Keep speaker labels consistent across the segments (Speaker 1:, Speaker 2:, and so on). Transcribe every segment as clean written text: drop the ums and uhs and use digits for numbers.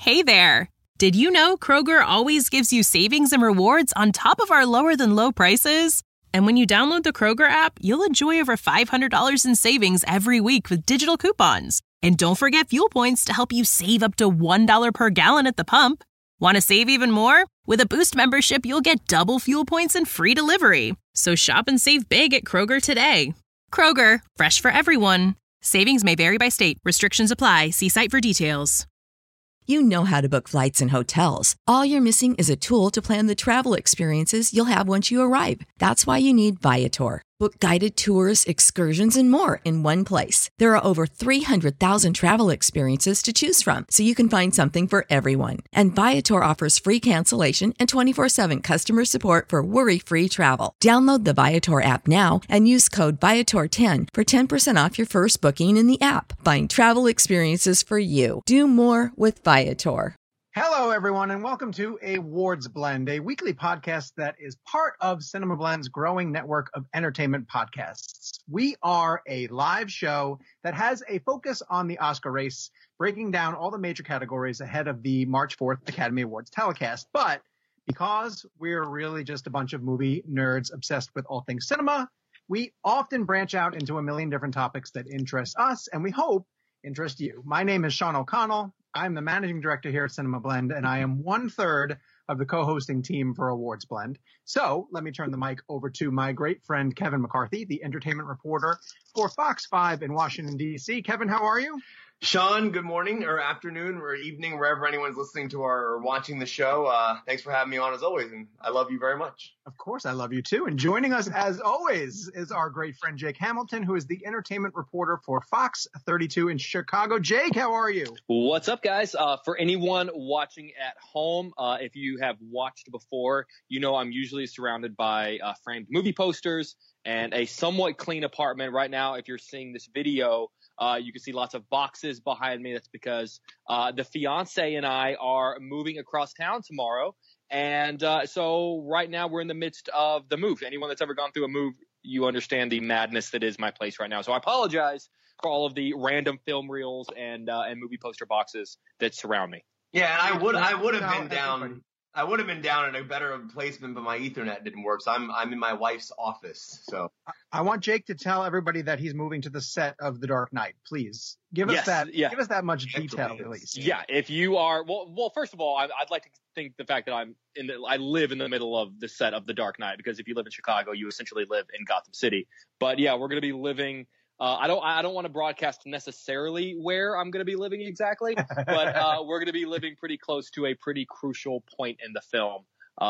Speaker 1: Hey there! Did you know Kroger always gives you savings and rewards on top of our lower-than-low prices? And when you download the Kroger app, you'll enjoy over $500 in savings every week with digital coupons. And don't forget fuel points to help you save up to $1 per gallon at the pump. Want to save even more? With a Boost membership, you'll get double fuel points and free delivery. So shop and save big at Kroger today. Kroger, fresh for everyone. Savings may vary by state. Restrictions apply. See site for details.
Speaker 2: You know how to book flights and hotels. All you're missing is a tool to plan the travel experiences you'll have once you arrive. That's why you need Viator. Book guided tours, excursions, and more in one place. There are over 300,000 travel experiences to choose from, so you can find something for everyone. And Viator offers free cancellation and 24/7 customer support for worry-free travel. Download the Viator app now and use code Viator10 for 10% off your first booking in the app. Find travel experiences for you. Do more with Viator.
Speaker 3: Hello, everyone, and welcome to Awards Blend, a weekly podcast that is part of Cinema Blend's growing network of entertainment podcasts. We are a live show that has a focus on the Oscar race, breaking down all the major categories ahead of the March 4th Academy Awards telecast. But because we're really just a bunch of movie nerds obsessed with all things cinema, we often branch out into a million different topics that interest us and we hope interest you. My name is Sean O'Connell. I'm the managing director here at Cinema Blend, and I am 1/3 of the co-hosting team for Awards Blend. So let me turn the mic over to my great friend, Kevin McCarthy, the entertainment reporter for Fox 5 in Washington, D.C. Kevin, how are you?
Speaker 4: Sean, good morning or afternoon or evening, wherever anyone's listening to or watching the show. Thanks for having me on as always, and I love you very much.
Speaker 3: Of course, I love you too. And joining us as always is our great friend Jake Hamilton, who is the entertainment reporter for Fox 32 in Chicago. Jake, how are you?
Speaker 5: What's up, guys? For anyone watching at home, if you have watched before, you know I'm usually surrounded by framed movie posters and a somewhat clean apartment. Right now, if you're seeing this video, you can see lots of boxes behind me. That's because the fiance and I are moving across town tomorrow. And so right now we're in the midst of the move. Anyone that's ever gone through a move, you understand the madness that is my place right now. So I apologize for all of the random film reels and movie poster boxes that surround me.
Speaker 4: Yeah, and I would have been down. I would have been down in a better placement, but my Ethernet didn't work. So I'm in my wife's office. So
Speaker 3: I want Jake to tell everybody that he's moving to the set of The Dark Knight. Please give us that. Yeah. Give us that much detail, at least.
Speaker 5: Yeah. If you are well, first of all, I'd like to think the fact that I live in the middle of the set of The Dark Knight, because if you live in Chicago, you essentially live in Gotham City. But yeah, we're going to be living. I don't want to broadcast necessarily where I'm going to be living exactly, but we're going to be living pretty close to a pretty crucial point in the film.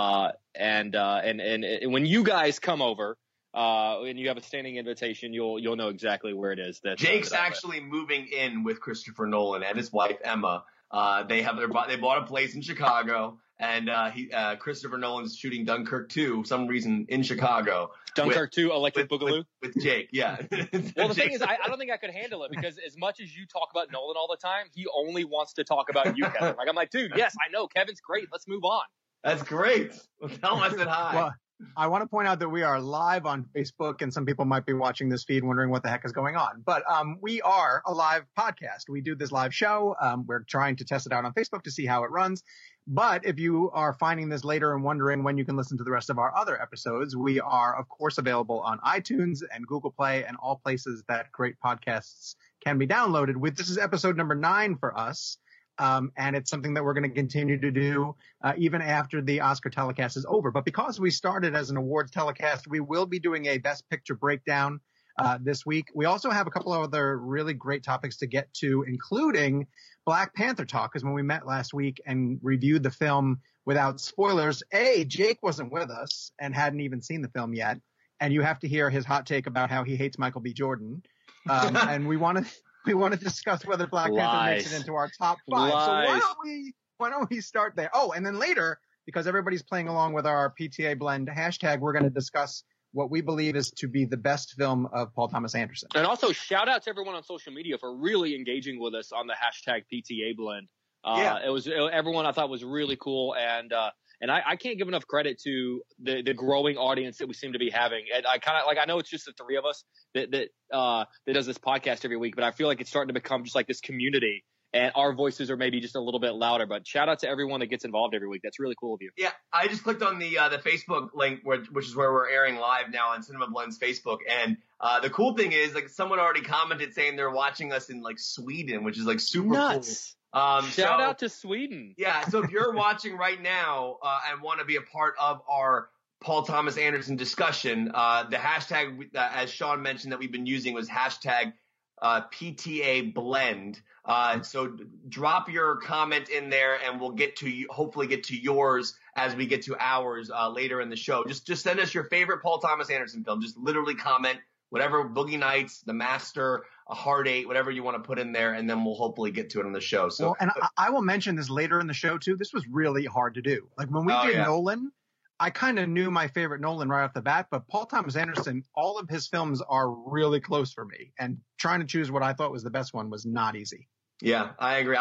Speaker 5: And when you guys come over, and you have a standing invitation, you'll know exactly where it is.
Speaker 4: Jake's actually moving in with Christopher Nolan and his wife Emma. They bought a place in Chicago, and Christopher Nolan's shooting Dunkirk 2 for some reason in Chicago.
Speaker 5: Dunkirk 2, Electric Boogaloo?
Speaker 4: With Jake, yeah.
Speaker 5: Well, the thing is, I don't think I could handle it, because as much as you talk about Nolan all the time, he only wants to talk about you, Kevin. Like, I'm like, dude, yes, I know, Kevin's great. Let's move on.
Speaker 4: That's great. Well, tell him I said hi.
Speaker 3: Well, I want to point out that we are live on Facebook, and some people might be watching this feed wondering what the heck is going on. But we are a live podcast. We do this live show. We're trying to test it out on Facebook to see how it runs. But if you are finding this later and wondering when you can listen to the rest of our other episodes, we are, of course, available on iTunes and Google Play and all places that great podcasts can be downloaded. This is episode number 9 for us. And it's something that we're going to continue to do even after the Oscar telecast is over. But because we started as an awards telecast, we will be doing a Best Picture breakdown this week. We also have a couple of other really great topics to get to, including Black Panther talk, because when we met last week and reviewed the film without spoilers, Jake wasn't with us and hadn't even seen the film yet. And you have to hear his hot take about how he hates Michael B. Jordan. And we want to discuss whether Black Panther makes it into our top 5. So why don't we start there? Oh, and then later, because everybody's playing along with our PTA Blend hashtag, we're going to discuss what we believe is to be the best film of Paul Thomas Anderson.
Speaker 5: And also shout out to everyone on social media for really engaging with us on the hashtag PTA Blend. Everyone I thought was really cool. And I can't give enough credit to the growing audience that we seem to be having. And I know it's just the three of us that does this podcast every week, but I feel like it's starting to become just like this community. and our voices are maybe just a little bit louder. But shout out to everyone that gets involved every week. That's really cool of you.
Speaker 4: Yeah, I just clicked on the Facebook link, which is where we're airing live now on Cinema Blend's Facebook. And the cool thing is, like, someone already commented saying they're watching us in like Sweden, which is like super
Speaker 5: nuts.
Speaker 4: Cool.
Speaker 5: Shout out to Sweden.
Speaker 4: Yeah, so if you're watching right now and want to be a part of our Paul Thomas Anderson discussion, the hashtag, as Sean mentioned, that we've been using was hashtag PTA Blend. So drop your comment in there, and we'll hopefully get to yours as we get to ours later in the show. Just send us your favorite Paul Thomas Anderson film. Just literally comment whatever, Boogie Nights, The Master, A Hard Eight, whatever you want to put in there, and then we'll hopefully get to it on the show. So,
Speaker 3: well, and I will mention this later in the show too. This was really hard to do. Like when we did Nolan, I kind of knew my favorite Nolan right off the bat, but Paul Thomas Anderson, all of his films are really close for me, and trying to choose what I thought was the best one was not easy.
Speaker 4: Yeah, I agree.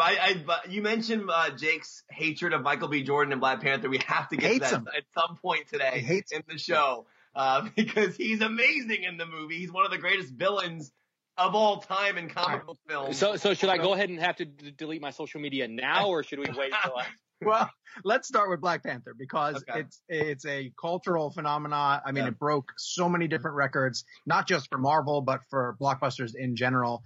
Speaker 4: You mentioned Jake's hatred of Michael B. Jordan and Black Panther. We have to get to that at some point today in the show because he's amazing in the movie. He's one of the greatest villains of all time in comic book films.
Speaker 5: So should I go ahead and have to delete my social media now, or should we wait until I...
Speaker 3: Well, let's start with Black Panther because it's a cultural phenomenon. I mean, it broke so many different records, not just for Marvel, but for blockbusters in general.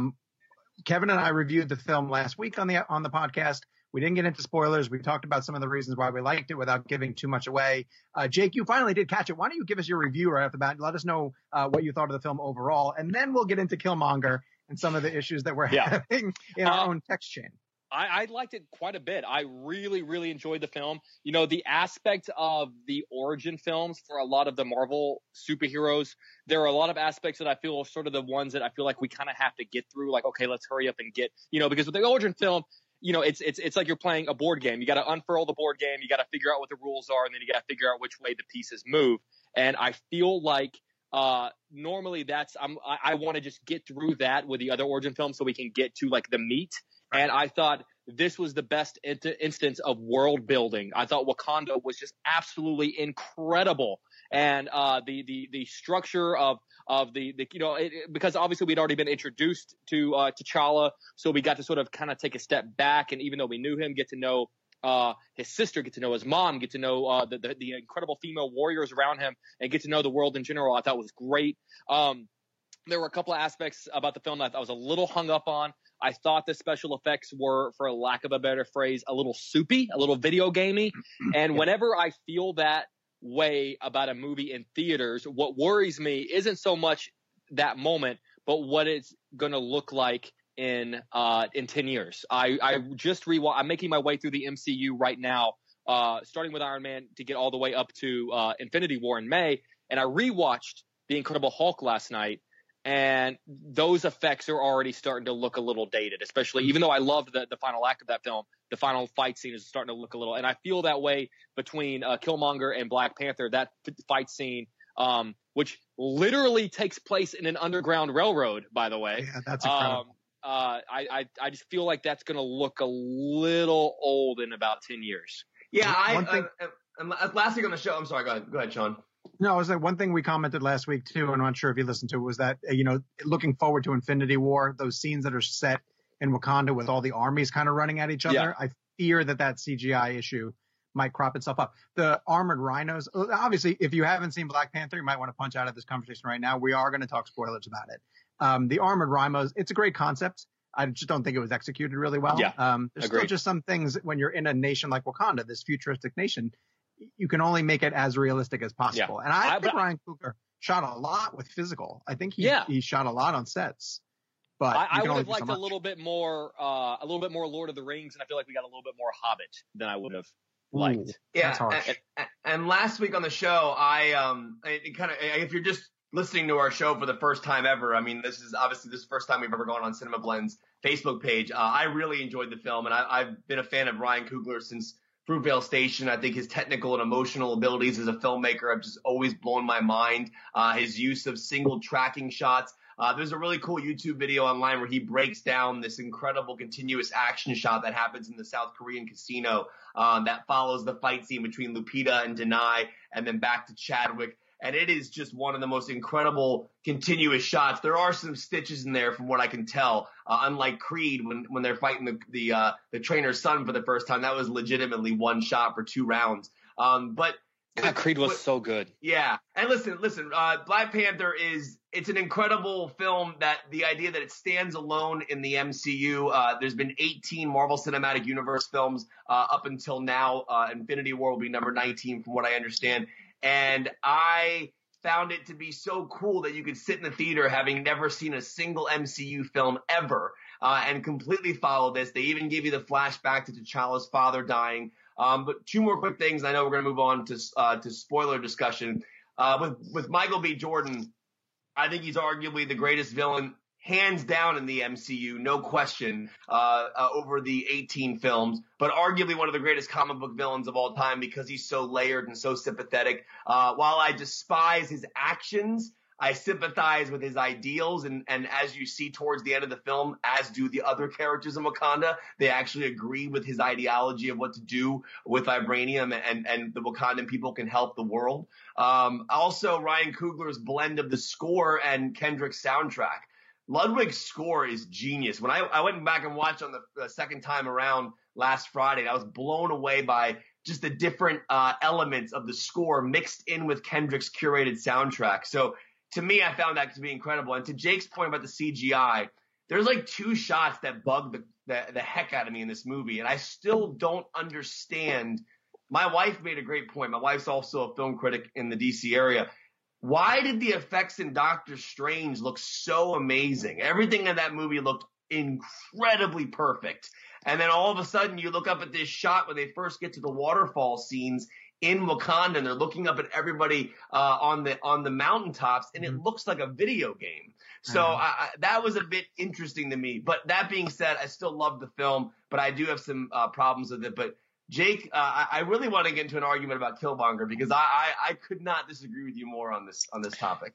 Speaker 3: Kevin and I reviewed the film last week on the podcast. We didn't get into spoilers. We talked about some of the reasons why we liked it without giving too much away. Jake, you finally did catch it. Why don't you give us your review right off the bat? Let us know what you thought of the film overall, and then we'll get into Killmonger and some of the issues that we're having in our own text chain.
Speaker 5: I liked it quite a bit. I really, really enjoyed the film. You know, the aspect of the origin films for a lot of the Marvel superheroes, there are a lot of aspects that I feel are sort of the ones that I feel like we kind of have to get through. Like, okay, let's hurry up and get, because with the origin film, it's like you're playing a board game. You got to unfurl the board game. You got to figure out what the rules are, and then you got to figure out which way the pieces move. And I feel like normally I want to just get through that with the other origin films so we can get to like the meat. And I thought this was the best instance of world building. I thought Wakanda was just absolutely incredible. And the structure of because obviously we'd already been introduced to T'Challa, so we got to sort of kind of take a step back, and even though we knew him, get to know his sister, get to know his mom, get to know the incredible female warriors around him, and get to know the world in general. I thought was great. There were a couple of aspects about the film that I was a little hung up on. I thought the special effects were, for lack of a better phrase, a little soupy, a little video gamey. And whenever I feel that way about a movie in theaters, what worries me isn't so much that moment, but what it's going to look like in 10 years. I just I'm making my way through the MCU right now, starting with Iron Man to get all the way up to Infinity War in May. And I rewatched The Incredible Hulk last night. And those effects are already starting to look a little dated, especially even though I loved the final act of that film, the final fight scene is starting to look a little, and I feel that way between Killmonger and Black Panther, that fight scene, which literally takes place in an underground railroad, by the way.
Speaker 3: Yeah, that's incredible.
Speaker 5: I just feel like that's going to look a little old in about 10 years.
Speaker 4: Yeah. Last thing on the show, I'm sorry, go ahead, Sean.
Speaker 3: No, it was like one thing we commented last week too, and I'm not sure if you listened to it, was that, looking forward to Infinity War, those scenes that are set in Wakanda with all the armies kind of running at each other. Yeah. I fear that CGI issue might crop itself up. The armored rhinos, obviously, if you haven't seen Black Panther, you might want to punch out of this conversation right now. We are going to talk spoilers about it. The armored rhinos, it's a great concept. I just don't think it was executed really well.
Speaker 5: Yeah,
Speaker 3: there's still just some things when you're in a nation like Wakanda, this futuristic nation, you can only make it as realistic as possible. Yeah. And I think Ryan Coogler shot a lot with physical. I think he shot a lot on sets. But
Speaker 5: I would have liked a little bit more Lord of the Rings, and I feel like we got a little bit more Hobbit than I would have liked.
Speaker 4: Yeah, that's harsh. And last week on the show, if you're just listening to our show for the first time ever, I mean, this is the first time we've ever gone on Cinema Blend's Facebook page. I really enjoyed the film, and I've been a fan of Ryan Coogler since Fruitvale Station. I think his technical and emotional abilities as a filmmaker have just always blown my mind. His use of single tracking shots. There's a really cool YouTube video online where he breaks down this incredible continuous action shot that happens in the South Korean casino that follows the fight scene between Lupita and Denai, and then back to Chadwick. and it is just one of the most incredible continuous shots. There are some stitches in there from what I can tell, unlike Creed when they're fighting the trainer's son for the first time. That was legitimately one shot for 2 rounds. But
Speaker 5: Creed was so good.
Speaker 4: Yeah. And listen, Black Panther it's an incredible film that the idea that it stands alone in the MCU. There's been 18 Marvel Cinematic Universe films up until now. Infinity War will be number 19 from what I understand. And I found it to be so cool that you could sit in the theater having never seen a single MCU film ever and completely follow this. They even give you the flashback to T'Challa's father dying. But 2 more quick things. I know we're going to move on to spoiler discussion. With Michael B. Jordan, I think he's arguably the greatest villain, hands down, in the MCU, no question, over the 18 films, but arguably one of the greatest comic book villains of all time because he's so layered and so sympathetic. While I despise his actions, I sympathize with his ideals, and as you see towards the end of the film, as do the other characters in Wakanda, they actually agree with his ideology of what to do with vibranium, and the Wakandan people can help the world. Also, Ryan Coogler's blend of the score and Kendrick's soundtrack. Ludwig's score is genius. When I went back and watched on the second time around last Friday, I was blown away by just the different elements of the score mixed in with Kendrick's curated soundtrack. So to me, I found that to be incredible. And to Jake's point about the CGI, there's like 2 shots that bug the heck out of me in this movie. And I still don't understand. My wife made a great point. My wife's also a film critic in the DC area. Why did the effects in Doctor Strange look so amazing? Everything in that movie looked incredibly perfect. And then all of a sudden you look up at this shot when they first get to the waterfall scenes in Wakanda, and they're looking up at everybody on the mountaintops, and it looks like a video game. So that was a bit interesting to me. But that being said, I still love the film, but I do have some problems with it. But Jake, I really want to get into an argument about Killmonger because I could not disagree with you more on this topic.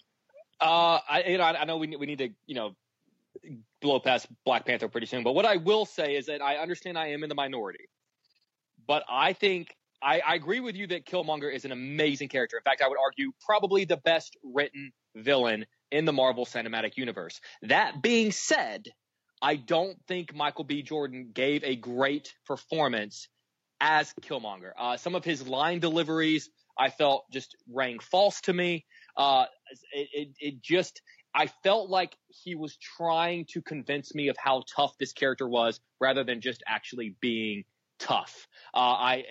Speaker 5: I know we need to blow past Black Panther pretty soon. But what I will say is that I understand I am in the minority, but I think I agree with you that Killmonger is an amazing character. In fact, I would argue probably the best written villain in the Marvel Cinematic Universe. That being said, I don't think Michael B. Jordan gave a great performance as Killmonger. Some of his line deliveries I felt just rang false to me. I felt like he was trying to convince me of how tough this character was rather than just actually being tough. I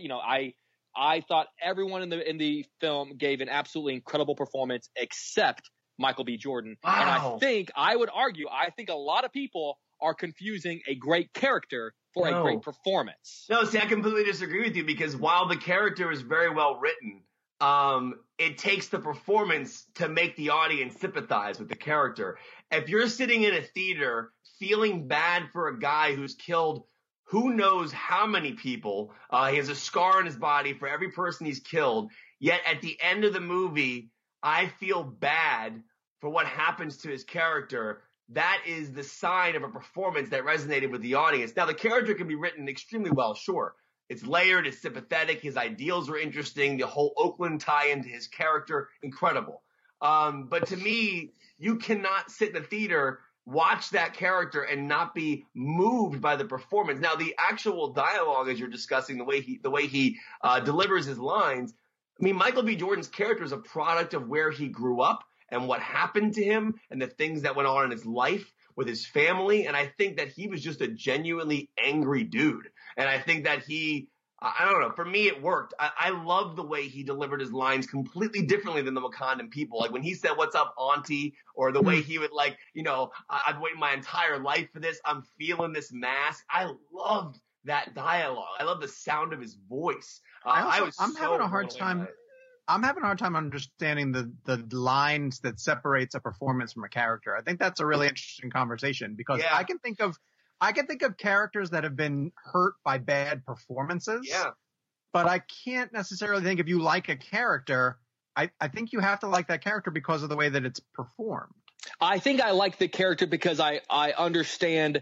Speaker 5: thought everyone in the film gave an absolutely incredible performance except Michael B. Jordan.
Speaker 4: Wow.
Speaker 5: And I would argue a lot of people are confusing a great character for a great performance.
Speaker 4: No, see, I completely disagree with you because while the character is very well written, it takes the performance to make the audience sympathize with the character. If you're sitting in a theater feeling bad for a guy who's killed who knows how many people, he has a scar on his body for every person he's killed, yet at the end of the movie, I feel bad for what happens to his character. That is the sign of a performance that resonated with the audience. Now, the character can be written extremely well, sure. It's layered, it's sympathetic, his ideals were interesting, the whole Oakland tie-in to his character, incredible. But to me, you cannot sit in the theater, watch that character, and not be moved by the performance. Now, the actual dialogue, as you're discussing, the way he delivers his lines, I mean, Michael B. Jordan's character is a product of where he grew up and what happened to him and the things that went on in his life with his family. And I think that he was just a genuinely angry dude. And I think that I don't know, for me it worked. I love the way he delivered his lines completely differently than the Wakandan people. Like when he said, "What's up, auntie?" or the way he would I've waited my entire life for this. I'm feeling this mask. I loved that dialogue. I love the sound of his voice. I'm having a hard
Speaker 3: time understanding the lines that separates a performance from a character. I think that's a really interesting conversation because I can think of characters that have been hurt by bad performances.
Speaker 4: Yeah.
Speaker 3: But I can't necessarily think if you like a character, I think you have to like that character because of the way that it's performed.
Speaker 5: I think I like the character because I understand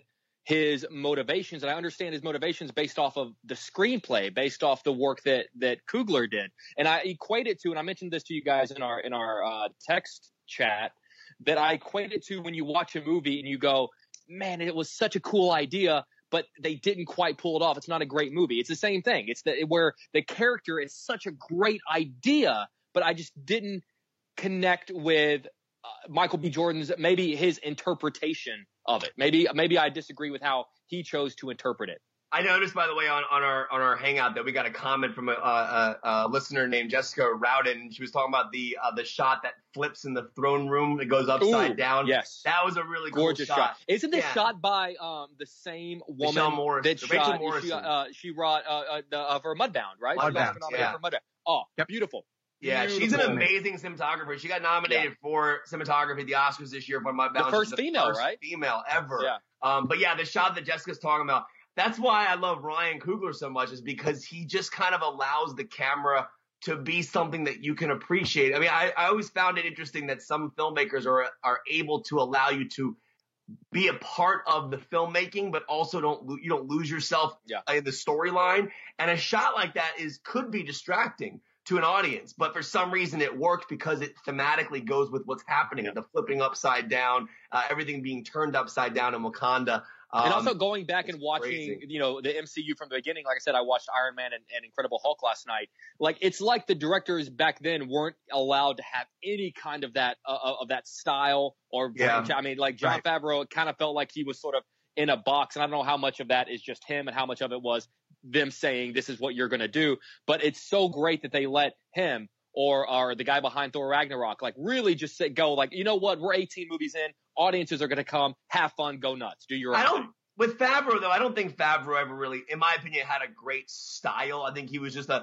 Speaker 5: his motivations, and I understand his motivations based off of the screenplay, based off the work that Coogler did. And I equate it to, and I mentioned this to you guys in our text chat, that I equate it to when you watch a movie and you go, man, it was such a cool idea, but they didn't quite pull it off. It's not a great movie. It's the same thing. It's where the character is such a great idea, but I just didn't connect with Michael B. Jordan's, maybe his interpretation of it. Maybe I disagree with how he chose to interpret it.
Speaker 4: I noticed, by the way, on our hangout that we got a comment from a listener named Jessica Rowden. She was talking about the shot that flips in the throne room that goes upside down.
Speaker 5: Yes,
Speaker 4: that was a really
Speaker 5: gorgeous
Speaker 4: cool shot.
Speaker 5: Isn't this shot by the same woman that shot? She wrought for Mudbound, right?
Speaker 3: Mudbound,
Speaker 5: for Mudbound. Oh, yep. Beautiful.
Speaker 4: Yeah, she's an amazing cinematographer. She got nominated for cinematography at the Oscars this year for Mudbound.
Speaker 5: The first female, right?
Speaker 4: Female ever.
Speaker 5: Yeah.
Speaker 4: But yeah, the shot that Jessica's talking about. That's why I love Ryan Coogler so much, is because he just kind of allows the camera to be something that you can appreciate. I mean, I always found it interesting that some filmmakers are able to allow you to be a part of the filmmaking, but also you don't lose yourself in the storyline. And a shot like that could be distracting to an audience, but for some reason it worked because it thematically goes with what's happening, the flipping upside down, everything being turned upside down in Wakanda.
Speaker 5: And also going back and watching, crazy. The MCU from the beginning. Like I said, I watched Iron Man and Incredible Hulk last night. Like, it's like the directors back then weren't allowed to have any kind of that style or branch. I mean, like Jon Favreau, it kind of felt like he was sort of in a box, and I don't know how much of that is just him and how much of it was them saying this is what you're going to do. But it's so great that they let him or the guy behind Thor Ragnarok like really just go like, you know what, we're 18 movies in. Audiences are going to come, have fun, go nuts, do your own thing.
Speaker 4: With Favreau, though, I don't think Favreau ever really, in my opinion, had a great style. I think he was just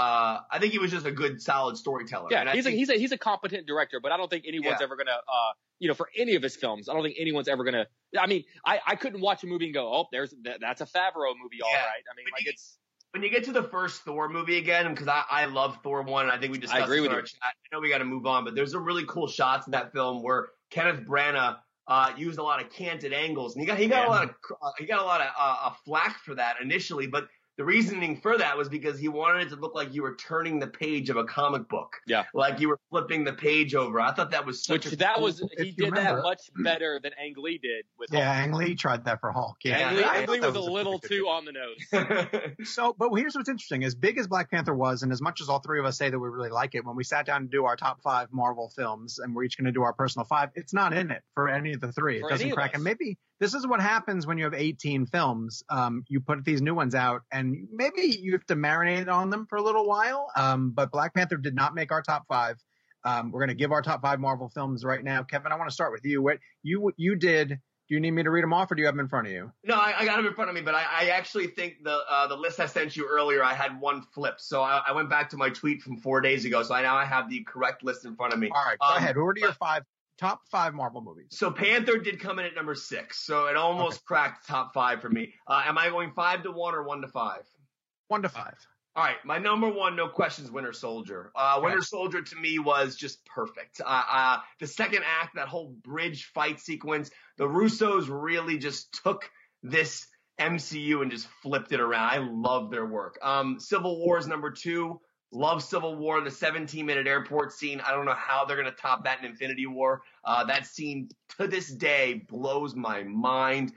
Speaker 4: a good, solid storyteller.
Speaker 5: Yeah, and he's a competent director, but I don't think anyone's ever going to, for any of his films, I don't think anyone's ever going to. I mean, I couldn't watch a movie and go, oh, that's a Favreau movie, all right. I mean,
Speaker 4: when you get to the first Thor movie again, because I love Thor 1, and I think we discussed it in our chat. I know we got to move on, but there's some really cool shots in that film where Kenneth Branagh used a lot of canted angles, and he got a lot of flack for that initially, but the reasoning for that was because he wanted it to look like you were turning the page of a comic book. Yeah. Like you were flipping the page over. I thought that was he did
Speaker 5: that much better than Ang Lee did with Hulk.
Speaker 3: Yeah, Ang Lee tried that for Hulk. Yeah.
Speaker 5: Ang Lee was a little too on the nose.
Speaker 3: But here's what's interesting. As big as Black Panther was, and as much as all three of us say that we really like it, when we sat down to do our top 5 Marvel films, and we're each going to do our personal 5, it's not in it for any of the 3. It doesn't crack. And maybe this is what happens when you have 18 films. You put these new ones out, and maybe you have to marinate on them for a little while. But Black Panther did not make our top 5. We're going to give our top 5 Marvel films right now. Kevin, I want to start with you. What you did? Do you need me to read them off, or do you have them in front of you?
Speaker 4: No, I got them in front of me, but I actually think the list I sent you earlier, I had one flip. So I went back to my tweet from 4 days ago. So now I have the correct list in front of me.
Speaker 3: All right, go ahead. Who are your top 5 Marvel movies?
Speaker 4: So Panther did come in at number 6. So it almost cracked top 5 for me. Am I going 5 to 1 or 1 to 5?
Speaker 3: 1 to 5.
Speaker 4: All right, my number 1, no questions, Winter Soldier. Winter Soldier to me was just perfect. The second act, that whole bridge fight sequence, the Russos really just took this MCU and just flipped it around. I love their work. Civil War is number 2. Love Civil War, the 17-minute airport scene. I don't know how they're going to top that in Infinity War. That scene to this day blows my mind.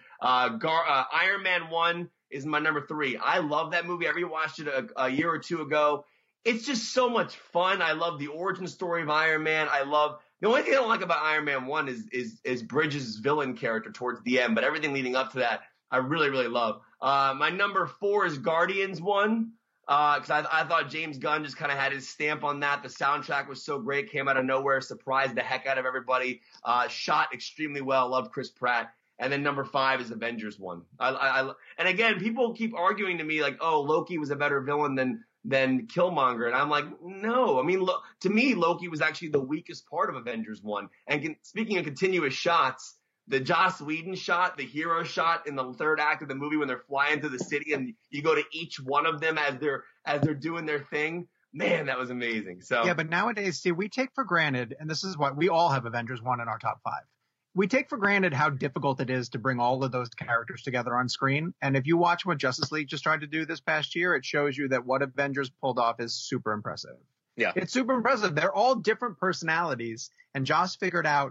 Speaker 4: Iron Man 1 is my number 3. I love that movie. I rewatched it a year or two ago. It's just so much fun. I love the origin story of Iron Man. The only thing I don't like about Iron Man 1 is Bridges' villain character towards the end, but everything leading up to that, I really, really love. My number 4 is Guardians 1. Because I thought James Gunn just kind of had his stamp on that. The soundtrack was so great, came out of nowhere, surprised the heck out of everybody. Shot extremely well. Loved Chris Pratt. And then number 5 is Avengers 1. And again, people keep arguing to me like, oh, Loki was a better villain than Killmonger. And I'm like, no. I mean, to me, Loki was actually the weakest part of Avengers 1. And speaking of continuous shots, the Joss Whedon shot, the hero shot in the third act of the movie when they're flying through the city and you go to each one of them as they're doing their thing. Man, that was amazing. So
Speaker 3: yeah, but nowadays, see, we take for granted, and this is what we all have Avengers 1 in our top 5. we take for granted how difficult it is to bring all of those characters together on screen. And if you watch what Justice League just tried to do this past year, it shows you that what Avengers pulled off is super impressive.
Speaker 5: Yeah.
Speaker 3: It's super impressive. They're all different personalities, and Joss figured out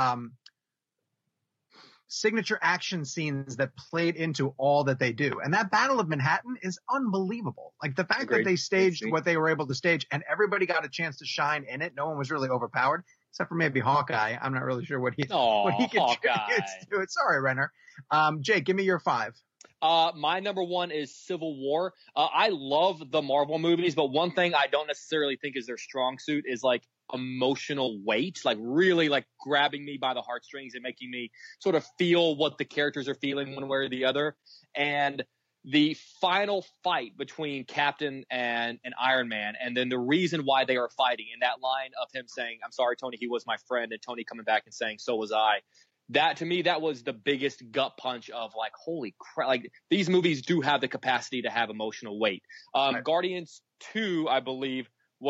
Speaker 3: signature action scenes that played into all that they do. And that Battle of Manhattan is unbelievable. Like the fact that they staged what they were able to stage and everybody got a chance to shine in it. No one was really overpowered, except for maybe Hawkeye. I'm not really sure what he contributes to it. Sorry, Renner. Jake, give me your 5.
Speaker 5: My number 1 is Civil War. I love the Marvel movies, but one thing I don't necessarily think is their strong suit is like emotional weight, like really like grabbing me by the heartstrings and making me sort of feel what the characters are feeling one way or the other. And the final fight between Captain and Iron Man, and then the reason why they are fighting, in that line of him saying, "I'm sorry, Tony, he was my friend," and Tony coming back and saying, "So was I." That, to me, that was the biggest gut punch of like, holy crap. Like, these movies do have the capacity to have emotional weight.
Speaker 3: Right.
Speaker 5: Guardians 2, I believe,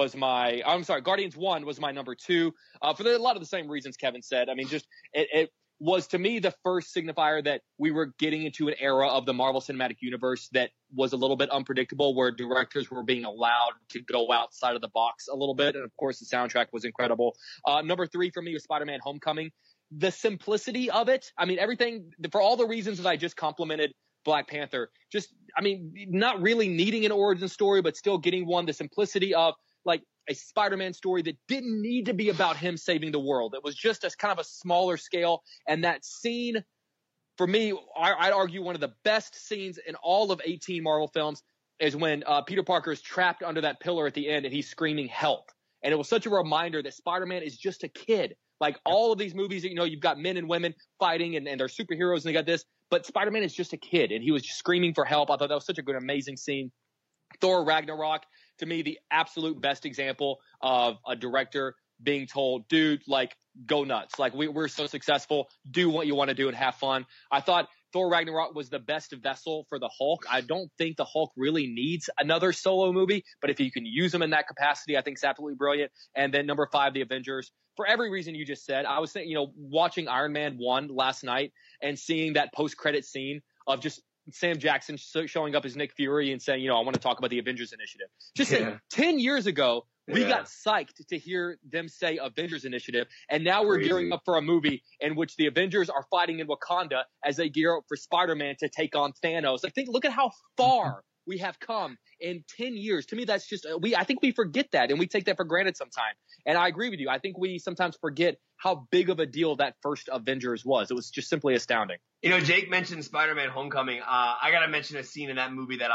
Speaker 5: Guardians 1 was my number 2 for a lot of the same reasons Kevin said. I mean, just it was, to me, the first signifier that we were getting into an era of the Marvel Cinematic Universe that was a little bit unpredictable, where directors were being allowed to go outside of the box a little bit. And, of course, the soundtrack was incredible. Number 3 for me was Spider-Man Homecoming. The simplicity of it, I mean, everything, for all the reasons that I just complimented Black Panther, just, I mean, not really needing an origin story, but still getting one, the simplicity of like a Spider-Man story that didn't need to be about him saving the world. It was just as kind of a smaller scale. And that scene, for me, I'd argue one of the best scenes in all of 18 Marvel films is when Peter Parker is trapped under that pillar at the end and he's screaming help. And it was such a reminder that Spider-Man is just a kid. Like all of these movies, you know, you've got men and women fighting and they're superheroes and they got this, but Spider-Man is just a kid and he was just screaming for help. I thought that was such a good, amazing scene. Thor Ragnarok, to me, the absolute best example of a director being told, dude, like, go nuts. Like, we're so successful. Do what you want to do and have fun. I thought Thor Ragnarok was the best vessel for the Hulk. I don't think the Hulk really needs another solo movie, but if you can use him in that capacity, I think it's absolutely brilliant. And then number 5, the Avengers. For every reason you just said, I was thinking, you know, watching Iron Man 1 last night and seeing that post-credit scene of just Sam Jackson showing up as Nick Fury and saying, you know, I want to talk about the Avengers Initiative. Just saying, 10 years ago, we got psyched to hear them say Avengers Initiative, and now we're gearing up for a movie in which the Avengers are fighting in Wakanda as they gear up for Spider-Man to take on Thanos. Like, look at how far we have come in 10 years. To me, that's just I think we forget that, and we take that for granted sometimes. And I agree with you. I think we sometimes forget how big of a deal that first Avengers was. It was just simply astounding.
Speaker 4: You know, Jake mentioned Spider-Man Homecoming. I got to mention a scene in that movie that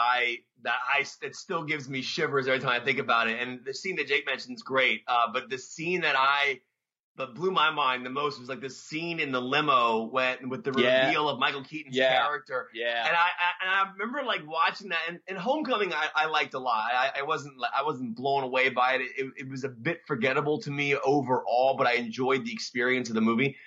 Speaker 4: still gives me shivers every time I think about it. And the scene that Jake mentioned is great. But the scene that blew my mind the most was like the scene in the limo with the reveal of Michael Keaton's character.
Speaker 5: Yeah.
Speaker 4: And I remember like watching that, and Homecoming I liked a lot. I wasn't blown away by it. It was a bit forgettable to me overall, but I enjoyed the experience of the movie.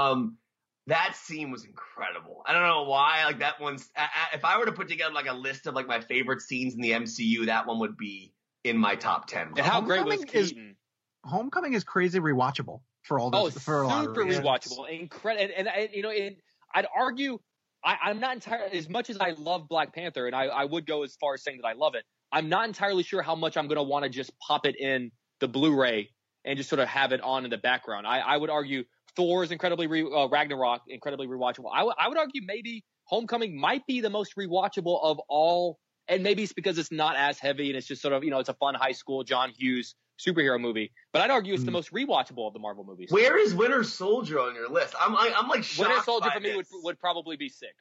Speaker 4: That scene was incredible. I don't know why. Like that one's, if I were to put together like a list of like my favorite scenes in the MCU, that one would be in my top 10.
Speaker 5: And how great was Keaton?
Speaker 3: Homecoming is crazy rewatchable for all those. For a lot of reasons.
Speaker 5: Super rewatchable, incredible. And you know, I'd argue I'm not entirely, as much as I love Black Panther, and I would go as far as saying that I love it. I'm not entirely sure how much I'm going to want to just pop it in the Blu-ray and just sort of have it on in the background. I would argue Thor is Ragnarok, incredibly rewatchable. I would argue maybe Homecoming might be the most rewatchable of all, and maybe it's because it's not as heavy and it's just sort of, you know, it's a fun high school John Hughes superhero movie. But I'd argue it's the most rewatchable of the Marvel movies.
Speaker 4: Where is Winter Soldier on your list? I'm like shocked.
Speaker 5: Winter Soldier
Speaker 4: by
Speaker 5: for me
Speaker 4: this.
Speaker 5: would probably be 6.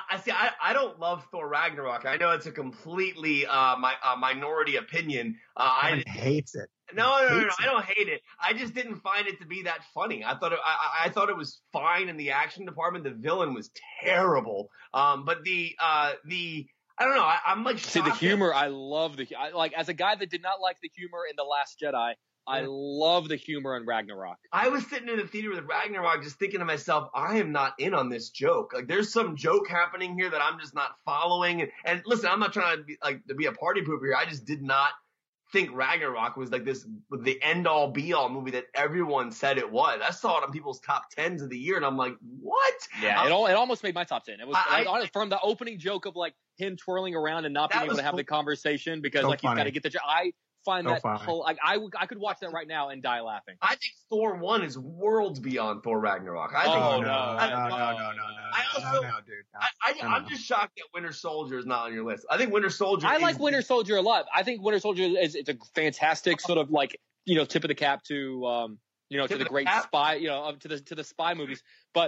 Speaker 4: I don't love Thor Ragnarok. I know it's a completely minority opinion.
Speaker 3: I hates it.
Speaker 4: No, I don't hate it. I just didn't find it to be that funny. I thought it was fine in the action department. The villain was terrible. But I don't know. I'm like shocked.
Speaker 5: See, the humor, I love like as a guy that did not like the humor in The Last Jedi, I love the humor in Ragnarok.
Speaker 4: I was sitting in the theater with Ragnarok just thinking to myself, I am not in on this joke. Like there's some joke happening here that I'm just not following. And listen, I'm not trying to be a party pooper here. I just did not think Ragnarok was like the end all be all movie that everyone said it was. I saw it on people's top 10s of the year, and I'm like, what?
Speaker 5: Yeah, it almost made my top 10. It was honest, from the opening joke of like him twirling around and not being able to have the conversation because
Speaker 3: so
Speaker 5: like he's
Speaker 3: funny.
Speaker 5: got to get the. I find
Speaker 3: So
Speaker 5: that
Speaker 3: funny.
Speaker 5: whole like I could watch that right now and die laughing.
Speaker 4: I think Thor 1 is worlds beyond Thor Ragnarok. I think
Speaker 5: Oh,
Speaker 3: no,
Speaker 5: no.
Speaker 3: dude.
Speaker 4: I'm just shocked that Winter Soldier is not on your list. I think Winter Soldier.
Speaker 5: I like Winter Soldier a lot. I think Winter Soldier is it's a fantastic sort of like tip of the cap to to the great spy to the spy movies. But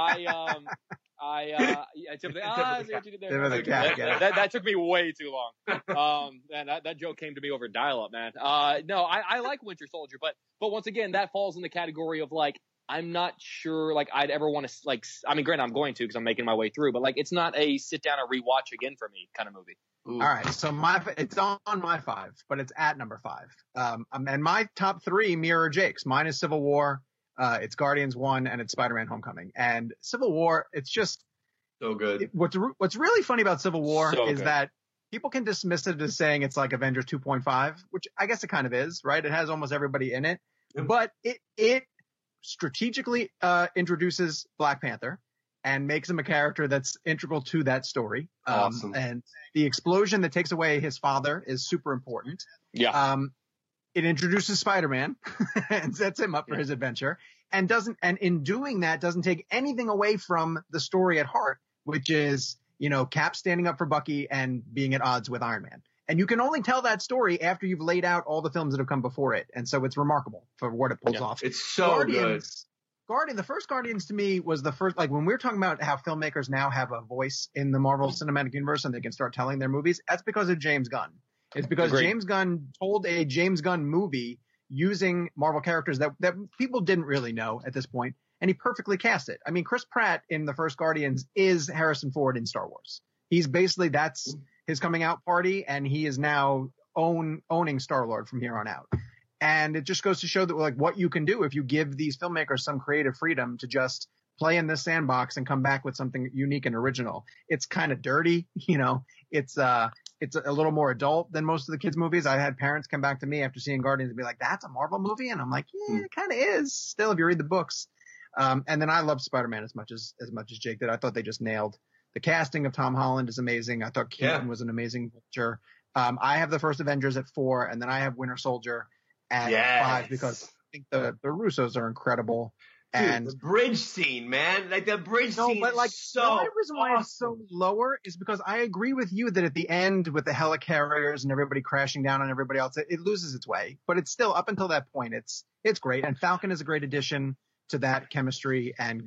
Speaker 5: that took me way too long. And that joke came to me over dial-up, man. No, I like Winter Soldier, but once again, that falls in the category of like I'm not sure like I'd ever want to like. I mean, granted, I'm going to because I'm making my way through, but like it's not a sit down and rewatch again for me kind of movie.
Speaker 4: Ooh.
Speaker 3: All right, so it's on my 5, but it's at number 5. And my top 3 mirror Jake's. Mine is Civil War, it's Guardians 1, and it's Spider-Man: Homecoming. And Civil War, it's just
Speaker 4: so good.
Speaker 3: What's really funny about Civil War is
Speaker 5: good.
Speaker 3: that people can dismiss it as saying it's like Avengers 2.5, which I guess it kind of is, right? It has almost everybody in it, but it strategically introduces Black Panther and makes him a character that's integral to that story.
Speaker 4: Awesome.
Speaker 3: And the explosion that takes away his father is super important.
Speaker 5: Yeah.
Speaker 3: It introduces Spider-Man and sets him up for his adventure and in doing that doesn't take anything away from the story at heart, which is, Cap standing up for Bucky and being at odds with Iron Man. And you can only tell that story after you've laid out all the films that have come before it. And so it's remarkable for what it pulls off.
Speaker 4: It's so good.
Speaker 3: The first Guardians to me was the first, like when we're talking about how filmmakers now have a voice in the Marvel Cinematic Universe and they can start telling their movies, that's because of James Gunn. It's because James Gunn told a James Gunn movie using Marvel characters that people didn't really know at this point, and he perfectly cast it. I mean, Chris Pratt in the first Guardians is Harrison Ford in Star Wars. He's basically, that's his coming out party, and he is now owning Star-Lord from here on out. And it just goes to show that like what you can do if you give these filmmakers some creative freedom to just play in this sandbox and come back with something unique and original. It's kind of dirty, it's a little more adult than most of the kids' movies. I had parents come back to me after seeing Guardians and be like, that's a Marvel movie? And I'm like, yeah, it kind of is. Still, if you read the books. And then I love Spider-Man as much as Jake did. I thought they just nailed the casting of Tom Holland is amazing. I thought Keaton was an amazing picture. I have the first Avengers at 4, and then I have Winter Soldier at 5 because I think the Russos are incredible.
Speaker 4: Dude,
Speaker 3: and
Speaker 4: the bridge scene, man, like the bridge scene.
Speaker 3: But like,
Speaker 4: so
Speaker 3: the only reason why
Speaker 4: awesome.
Speaker 3: it's so lower is because I agree with you that at the end with the helicarriers and everybody crashing down on everybody else, it loses its way. But it's still up until that point, it's great. And Falcon is a great addition to that chemistry. And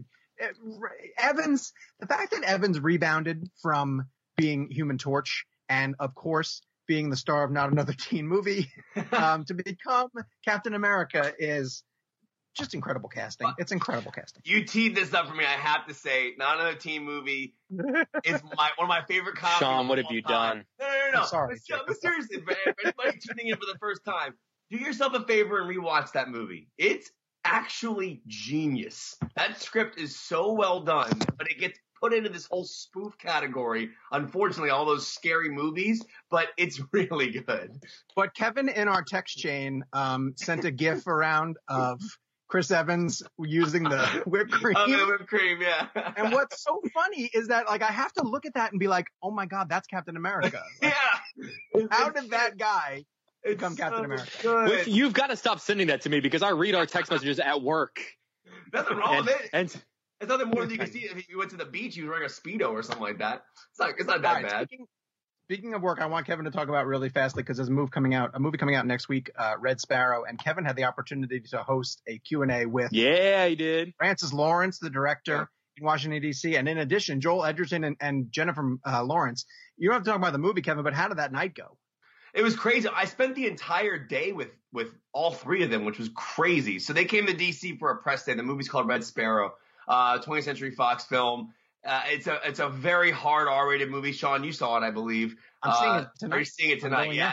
Speaker 3: Evans, the fact that Evans rebounded from being Human Torch and of course being the star of Not Another Teen Movie to become Captain America is just incredible casting. It's incredible casting.
Speaker 4: You teed this up for me. I have to say, Not Another Teen Movie is one of my favorite comedies.
Speaker 5: Sean, what have you done?
Speaker 4: No.
Speaker 3: I'm sorry.
Speaker 4: But seriously, for anybody tuning in for the first time, do yourself a favor and rewatch that movie. It's actually genius. That script is so well done, but it gets put into this whole spoof category. Unfortunately, all those scary movies, but it's really good.
Speaker 3: But Kevin in our text chain sent a GIF around of Chris Evans using the whipped cream.
Speaker 4: Oh, the whipped cream, yeah.
Speaker 3: And what's so funny is that like I have to look at that and be like, oh my God, that's Captain America. Like,
Speaker 4: yeah.
Speaker 3: how did that guy become Captain America?
Speaker 4: Good.
Speaker 5: You've got to stop sending that to me because I read our text messages at work.
Speaker 4: Nothing wrong with it.
Speaker 5: And
Speaker 4: it's nothing more than you can see if you went to the beach, you were wearing a Speedo or something like that. It's not that bad.
Speaker 3: Speaking of work, I want Kevin to talk about really fastly because there's a movie coming out next week, Red Sparrow, and Kevin had the opportunity to host a Q&A with
Speaker 5: he did.
Speaker 3: Francis Lawrence, the director in Washington, D.C., and in addition, Joel Edgerton and Jennifer Lawrence. You don't have to talk about the movie, Kevin, but how did that night go?
Speaker 4: It was crazy. I spent the entire day with all three of them, which was crazy. So they came to D.C. for a press day. The movie's called Red Sparrow, 20th Century Fox film. It's a very hard R-rated movie. Sean, you saw it, I believe.
Speaker 3: I'm seeing it tonight.
Speaker 4: Are you seeing it tonight? Yeah.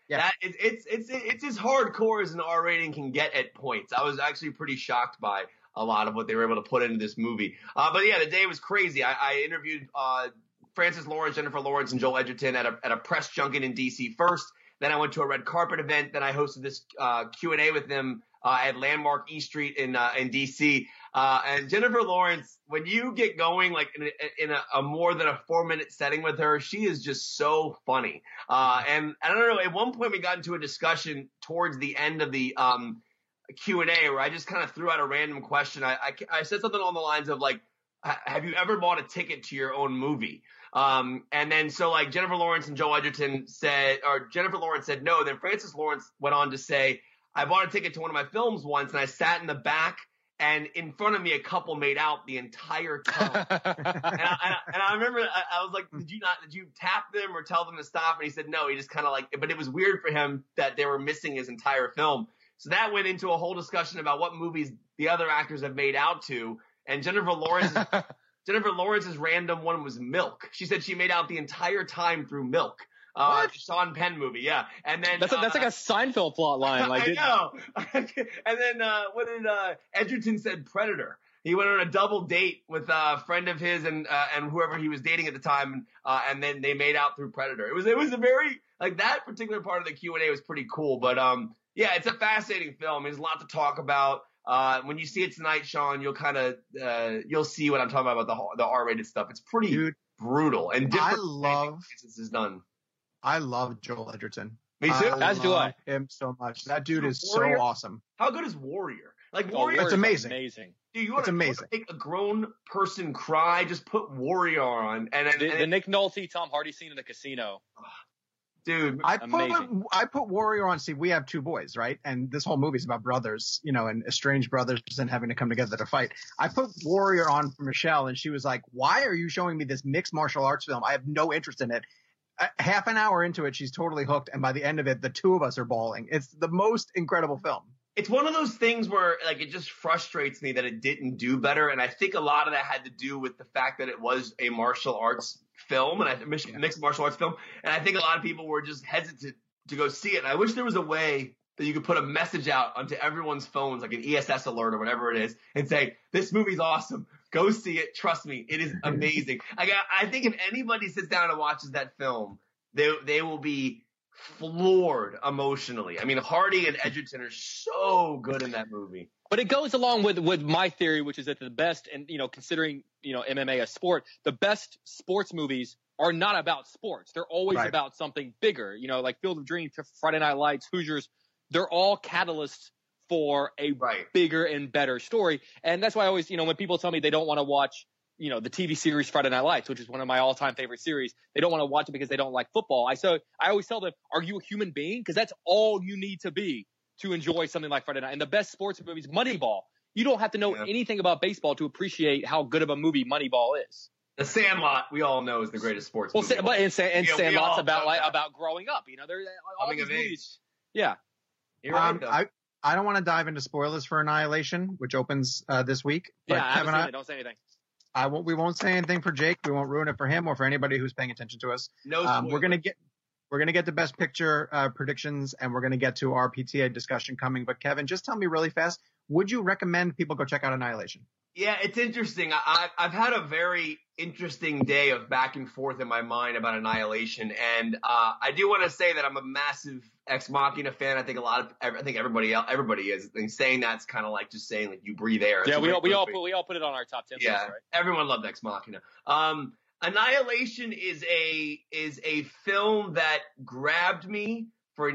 Speaker 4: It's as hardcore as an R rating can get at points. I was actually pretty shocked by a lot of what they were able to put into this movie. But yeah, the day was crazy. I interviewed Francis Lawrence, Jennifer Lawrence, and Joel Edgerton at a press junket in DC first. Then I went to a red carpet event. Then I hosted this Q&A with them at Landmark E Street in DC. And Jennifer Lawrence, when you get going like in a more than a 4-minute setting with her, she is just so funny. And I don't know, at one point we got into a discussion towards the end of the Q&A where I just kind of threw out a random question. I said something along the lines of like, have you ever bought a ticket to your own movie? And then so like Jennifer Lawrence and Joel Edgerton Jennifer Lawrence said no. Then Francis Lawrence went on to say, I bought a ticket to one of my films once and I sat in the back and in front of me, a couple made out the entire time. and I remember I was like, did you tap them or tell them to stop? And he said, no, he just kind of like, but it was weird for him that they were missing his entire film. So that went into a whole discussion about what movies the other actors have made out to. And Jennifer Lawrence's random one was Milk. She said she made out the entire time through Milk. Sean Penn movie, yeah. And then
Speaker 5: that's like a Seinfeld plot line. Like
Speaker 4: I know. And then what did Edgerton said Predator. He went on a double date with a friend of his and whoever he was dating at the time, and then they made out through Predator. It was a very like that particular part of the Q&A was pretty cool. But yeah, it's a fascinating film. There's a lot to talk about. When you see it tonight, Sean, you'll kind of you'll see what I'm talking about the R-rated stuff. It's pretty brutal and different. This is done.
Speaker 3: I love Joel Edgerton.
Speaker 4: Me too.
Speaker 5: As do I.
Speaker 3: Him so much. That dude is so awesome.
Speaker 4: How good is Warrior? Like Warrior,
Speaker 3: it's amazing.
Speaker 4: Dude, you want to make a grown person cry? Just put Warrior on, and
Speaker 5: the Nick Nolte, Tom Hardy scene in the casino.
Speaker 4: Dude,
Speaker 3: I put Warrior on. See, we have 2 boys, right? And this whole movie is about brothers, and estranged brothers and having to come together to fight. I put Warrior on for Michelle, and she was like, "Why are you showing me this mixed martial arts film? I have no interest in it." Half an hour into it, she's totally hooked, and by the end of it, the 2 of us are bawling. It's the most incredible film.
Speaker 4: It's one of those things where like it just frustrates me that it didn't do better, and I think a lot of that had to do with the fact that it was a martial arts film and mixed martial arts film, and I think a lot of people were just hesitant to go see it. And I wish there was a way that you could put a message out onto everyone's phones, like an ESS alert or whatever it is, and say, this movie's awesome. Go see it. Trust me. It is amazing. I think if anybody sits down and watches that film, they will be floored emotionally. I mean, Hardy and Edgerton are so good in that movie.
Speaker 5: But it goes along with my theory, which is that the best, and considering MMA a sport, the best sports movies are not about sports. They're always about something bigger. Like Field of Dreams, Friday Night Lights, Hoosiers. They're all catalysts for a bigger and better story. And that's why I always, when people tell me they don't want to watch, the TV series Friday Night Lights, which is one of my all-time favorite series, they don't want to watch it because they don't like football. I always tell them, are you a human being? Because that's all you need to be to enjoy something like Friday Night. And the best sports movies, Moneyball. You don't have to know anything about baseball to appreciate how good of a movie Moneyball is.
Speaker 4: The Sandlot, we all know, is the greatest sports movie.
Speaker 5: But Sandlot's about growing up. They're all these movies. Yeah.
Speaker 4: You're right,
Speaker 3: I don't want to dive into spoilers for Annihilation, which opens this week. But
Speaker 5: yeah,
Speaker 3: Kevin,
Speaker 5: don't say anything.
Speaker 3: We won't say anything for Jake. We won't ruin it for him or for anybody who's paying attention to us.
Speaker 4: No,
Speaker 3: we're gonna get the best picture predictions, and we're gonna get to our PTA discussion coming. But Kevin, just tell me really fast: would you recommend people go check out Annihilation?
Speaker 4: Yeah, it's interesting. I've had a very interesting day of back and forth in my mind about Annihilation, and I do want to say that I'm a massive Ex Machina fan. I think everybody is. And saying that's kind of like just saying like you breathe air.
Speaker 5: Yeah, we all put it on our top 10 list, right?
Speaker 4: Everyone loved Ex Machina. Annihilation is a film that grabbed me for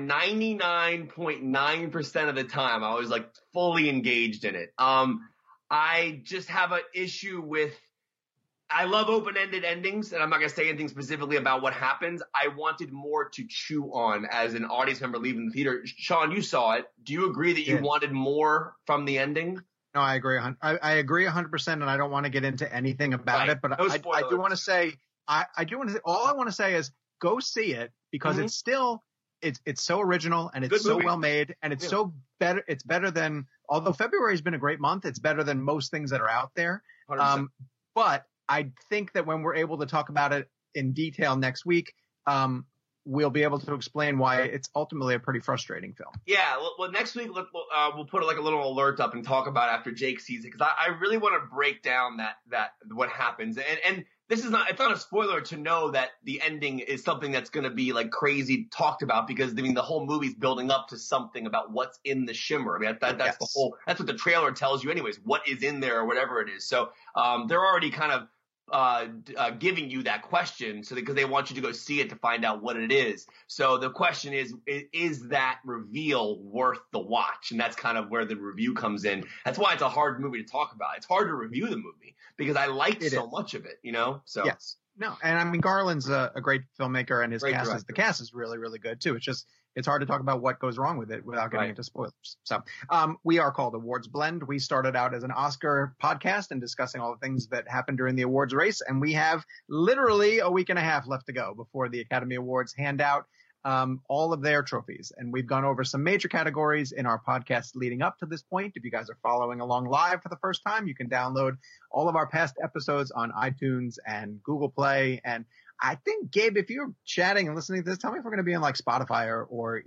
Speaker 4: 99.9% of the time. I was like fully engaged in it. I just have an issue with I love open-ended endings, and I'm not going to say anything specifically about what happens. I wanted more to chew on as an audience member leaving the theater. Sean, you saw it. Do you agree that you wanted more from the ending?
Speaker 3: No, I agree. I agree 100%, and I don't want to get into anything about it. But I do want to say, all I want to say is go see it because it's still it's so original and it's so well made and it's so better. It's better than, although February has been a great month, it's better than most things that are out there. But I think that when we're able to talk about it in detail next week, we'll be able to explain why it's ultimately a pretty frustrating film.
Speaker 4: Yeah. Well, next week we'll put like a little alert up and talk about it after Jake sees it, because I really want to break down that what happens. And it's not a spoiler to know that the ending is something that's going to be like crazy talked about, because I mean the whole movie's building up to something about what's in the shimmer. I mean that's that's what the trailer tells you anyways, what is in there or whatever it is. So they're already kind of giving you that question, so because they want you to go see it to find out what it is. So the question is that reveal worth the watch? And that's kind of where the review comes in. That's why it's a hard movie to talk about. It's hard to review the movie because I liked so much of it, So
Speaker 3: yes, no, and I mean Garland's a great filmmaker, and the cast is really, really good too. It's hard to talk about what goes wrong with it without getting into spoilers. So we are called Awards Blend. We started out as an Oscar podcast and discussing all the things that happened during the awards race. And we have literally a week and a half left to go before the Academy Awards hand out all of their trophies. And we've gone over some major categories in our podcast leading up to this point. If you guys are following along live for the first time, you can download all of our past episodes on iTunes and Google Play. And I think, Gabe, if you're chatting and listening to this, tell me if we're going to be on like Spotify or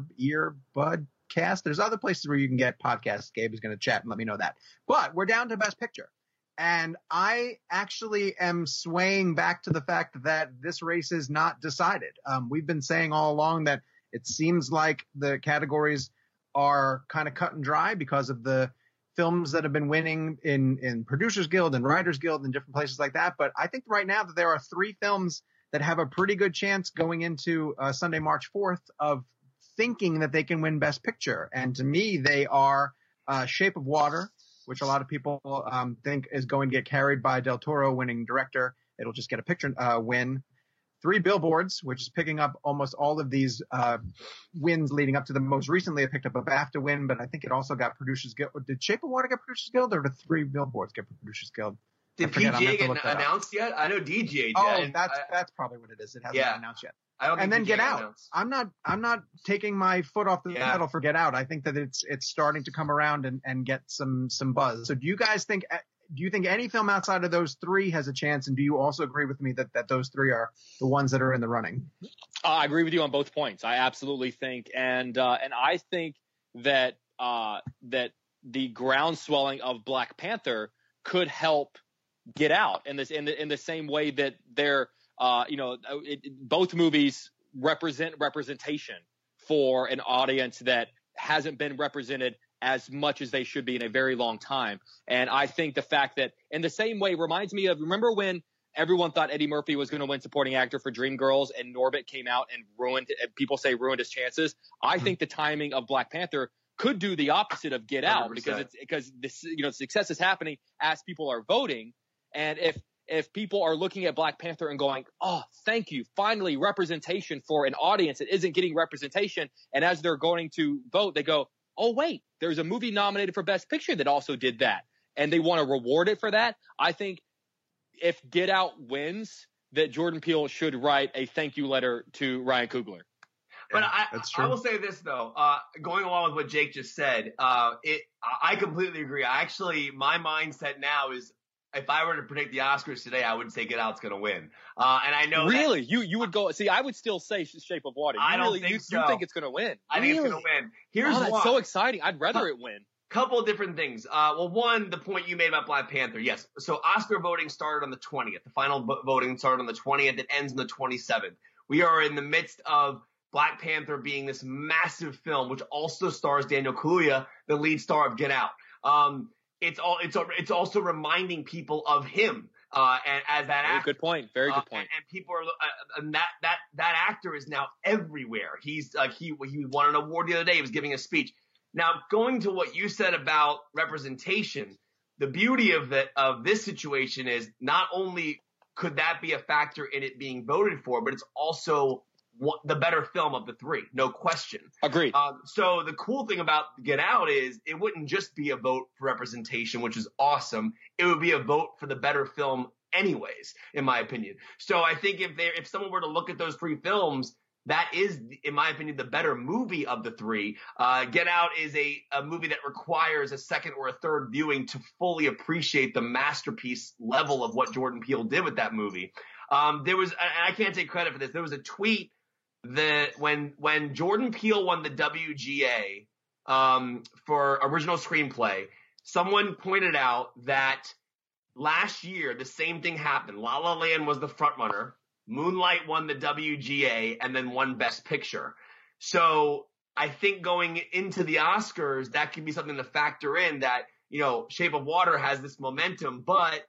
Speaker 3: Earbudcast. There's other places where you can get podcasts. Gabe is going to chat and let me know that. But we're down to Best Picture. And I actually am swaying back to the fact that this race is not decided. We've been saying all along that it seems like the categories are kind of cut and dry because of the films that have been winning in Producers Guild and Writers Guild and different places like that. But I think right now that there are 3 films that have a pretty good chance going into Sunday, March 4th of thinking that they can win Best Picture. And to me, they are Shape of Water, which a lot of people think is going to get carried by Del Toro winning director. It'll just get a picture win. 3 Billboards, which is picking up almost all of these wins leading up to them. Most recently, it picked up a BAFTA win, but I think it also got Producers Guild. Did Shape of Water get Producers Guild, or did 3 Billboards get Producers Guild?
Speaker 4: Did PGA get announced yet? I know DGA did.
Speaker 3: Oh, that's probably what it is. It hasn't been announced yet.
Speaker 4: I don't think
Speaker 3: and then
Speaker 4: PGA
Speaker 3: Get Out.
Speaker 4: Announced.
Speaker 3: I'm not taking my foot off the pedal for Get Out. I think that it's starting to come around and get some buzz. So do you guys think? Do you think any film outside of those 3 has a chance? And do you also agree with me that those 3 are the ones that are in the running?
Speaker 5: I agree with you on both points. I absolutely think, and I think that that the groundswelling of Black Panther could help Get Out in the same way that they're both movies represent representation for an audience that hasn't been represented as much as they should be in a very long time. And I think the fact that in the same way reminds me of, remember when everyone thought Eddie Murphy was going to win supporting actor for Dreamgirls and Norbit came out and ruined his chances? I think the timing of Black Panther could do the opposite of Get Out 100%. because this, success is happening as people are voting. And if people are looking at Black Panther and going, oh, thank you, finally representation for an audience that isn't getting representation. And as they're going to vote, they go, oh, wait, there's a movie nominated for Best Picture that also did that. And they want to reward it for that. I think if Get Out wins, that Jordan Peele should write a thank you letter to Ryan Coogler.
Speaker 4: But I will say this, though, going along with what Jake just said, I completely agree. My mindset now is, if I were to predict the Oscars today, I would say Get Out's going to win. And I know
Speaker 5: really you would go. See, I would still say Shape of Water.
Speaker 4: I don't think so.
Speaker 5: You think it's going to win?
Speaker 4: I think it's going to win. Here's why.
Speaker 5: That's so exciting. I'd rather it win.
Speaker 4: Couple of different things. Well, one, the point you made about Black Panther. Yes. So Oscar voting started on the 20th. The final voting started on the 20th. It ends on the 27th. We are in the midst of Black Panther being this massive film, which also stars Daniel Kaluuya, the lead star of Get Out. It's also reminding people of him and as that actor.
Speaker 5: Good point. Very good point.
Speaker 4: And people are and that actor is now everywhere. He's he won an award the other day. He was giving a speech. Now, going to what you said about representation, the beauty of this situation is not only could that be a factor in it being voted for, but it's also the better film of the 3, no question.
Speaker 5: Agreed.
Speaker 4: So the cool thing about Get Out is it wouldn't just be a vote for representation, which is awesome. It would be a vote for the better film anyways, in my opinion. So I think if someone were to look at those 3 films, that is, in my opinion, the better movie of the 3. Get Out is a movie that requires a second or a third viewing to fully appreciate the masterpiece level of what Jordan Peele did with that movie. There was, and I can't take credit for this, there was a tweet that when Jordan Peele won the WGA for original screenplay, someone pointed out that last year, the same thing happened. La La Land was the front runner. Moonlight won the WGA and then won Best Picture. So I think going into the Oscars, that could be something to factor in that, Shape of Water has this momentum, but,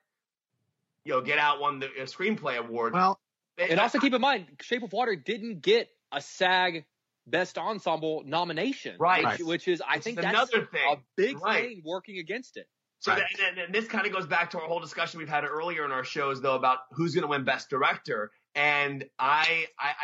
Speaker 4: Get Out won the Screenplay Award.
Speaker 3: Well,
Speaker 5: and also keep in mind, Shape of Water didn't get a SAG Best Ensemble nomination.
Speaker 4: Right.
Speaker 5: Which is, I think that's
Speaker 4: another thing.
Speaker 5: A big thing working against it.
Speaker 4: So and this kind of goes back to our whole discussion we've had earlier in our shows, though, about who's going to win Best Director. And I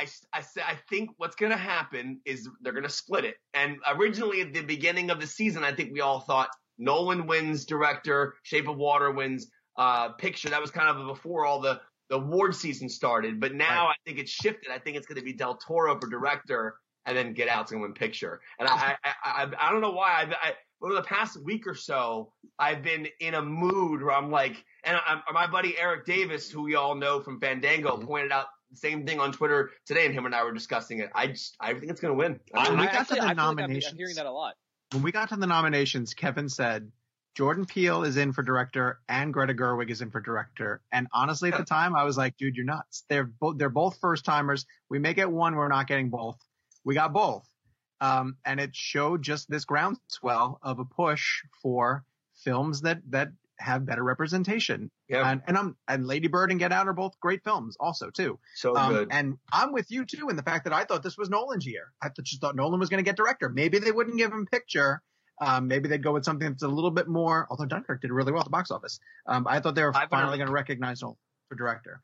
Speaker 4: think what's going to happen is they're going to split it. And originally at the beginning of the season, I think we all thought Nolan wins Director, Shape of Water wins Picture. That was kind of before all the award season started. But now I think it's shifted. I think it's going to be Del Toro for Director, and then Get Out's going to win Picture. And I don't know why. Over the past week or so, I've been in a mood where I'm like, and my buddy Eric Davis, who we all know from Fandango, pointed out the same thing on Twitter today, and him and I were discussing it. I think it's going to win.
Speaker 3: When we got to the
Speaker 5: nominations, I'm hearing that a lot.
Speaker 3: When we got to the nominations, Kevin said Jordan Peele is in for Director and Greta Gerwig is in for Director. And honestly, at the time, I was like, dude, you're nuts. They're both first timers. We may get one. We're not getting both. We got both. And it showed just this groundswell of a push for films that have better representation. Yeah. And Lady Bird and Get Out are both great films also too.
Speaker 4: So good.
Speaker 3: And I'm with you too in the fact that I thought this was Nolan's year. I just thought Nolan was going to get Director. Maybe they wouldn't give him Picture. Maybe they'd go with something that's a little bit more, although Dunkirk did really well at the box office. I thought they were finally going to recognize Nolan for Director.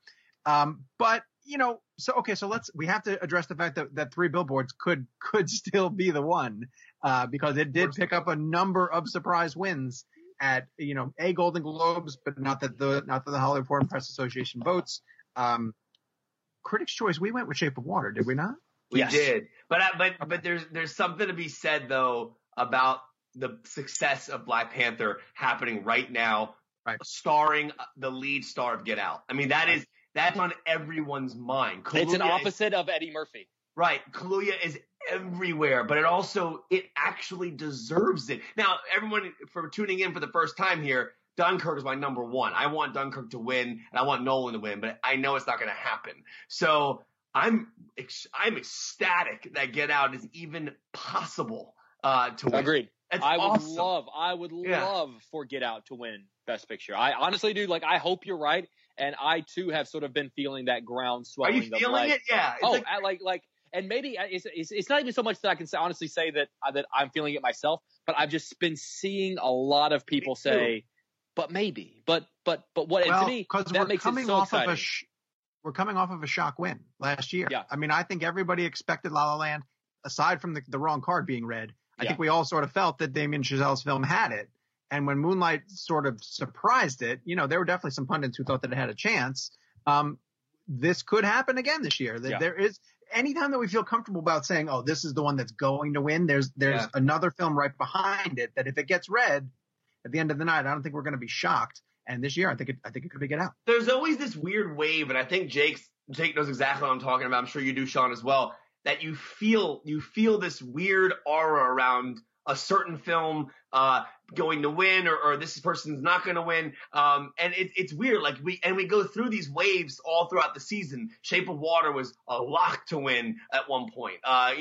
Speaker 3: But so we have to address the fact that Three Billboards could still be the one, because it did pick up a number of surprise wins at, Golden Globes, but not that the Hollywood Foreign Press Association votes. Critics' Choice, we went with Shape of Water, did we not?
Speaker 4: We did. But there's something to be said though about the success of Black Panther happening right now, starring the lead star of Get Out. I mean, that's on everyone's mind. Kaluuya
Speaker 5: it's an opposite of Eddie Murphy.
Speaker 4: Right. Kaluuya is everywhere, but it actually deserves it. Now, everyone for tuning in for the first time here, Dunkirk is my number one. I want Dunkirk to win, and I want Nolan to win, but I know it's not going to happen. So I'm ecstatic that Get Out is even possible to win.
Speaker 5: Agreed.
Speaker 4: That's
Speaker 5: I
Speaker 4: awesome.
Speaker 5: would love for Get Out to win Best Picture. I honestly do. I hope you're right. And I too have sort of been feeling that ground swelling.
Speaker 4: Are you feeling it? Yeah.
Speaker 5: And maybe it's not even so much that I can honestly say that I'm feeling it myself, but I've just been seeing a lot of people say, but maybe, but what? And to me, that makes it so exciting.
Speaker 3: We're coming off of a shock win last year.
Speaker 5: Yeah.
Speaker 3: I mean, I think everybody expected La La Land, aside from the wrong card being read. I think we all sort of felt that Damien Chazelle's film had it. And when Moonlight sort of surprised it, there were definitely some pundits who thought that it had a chance. This could happen again this year. There is anytime that we feel comfortable about saying, oh, this is the one that's going to win. There's another film right behind it that if it gets read at the end of the night, I don't think we're going to be shocked. And this year, I think it could be Get Out.
Speaker 4: There's always this weird wave, and I think Jake knows exactly what I'm talking about. I'm sure you do, Sean, as well. That you feel this weird aura around a certain film going to win, or this person's not going to win. And it's weird. We go through these waves all throughout the season. Shape of Water was a lock to win at one point.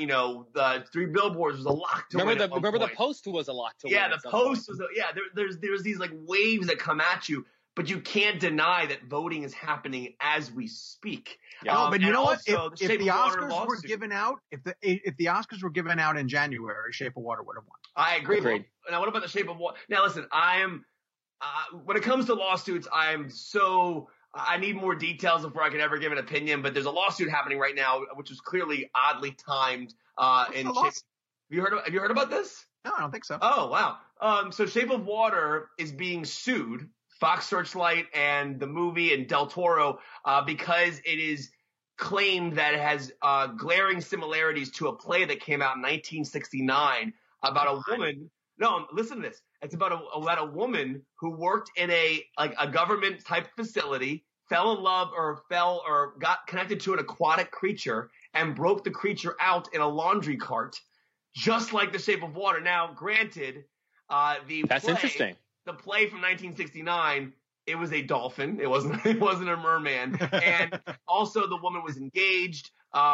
Speaker 4: The Three Billboards was a lock to win.
Speaker 5: Remember the Post was a lock to win.
Speaker 4: Yeah, the Post was. There's these waves that come at you. But you can't deny that voting is happening as we speak.
Speaker 3: Yeah. But you know what? If the Oscars were given out, if the Oscars were given out in January, Shape of Water would have won.
Speaker 4: I agree. Now, what about the Shape of Water? Now, listen, when it comes to lawsuits, I need more details before I can ever give an opinion. But there's a lawsuit happening right now, which was clearly oddly timed. Have you heard about this?
Speaker 3: No, I don't think so.
Speaker 4: Oh, wow. So Shape of Water is being sued. Fox Searchlight and the movie and Del Toro, because it is claimed that it has glaring similarities to a play that came out in 1969 about a woman. No, listen to this. It's about a woman who worked in a government type facility, fell in love or got connected to an aquatic creature and broke the creature out in a laundry cart, just like The Shape of Water. Now, granted,
Speaker 5: that's interesting.
Speaker 4: The play from 1969 it was a dolphin. It wasn't a merman. And also the woman was engaged.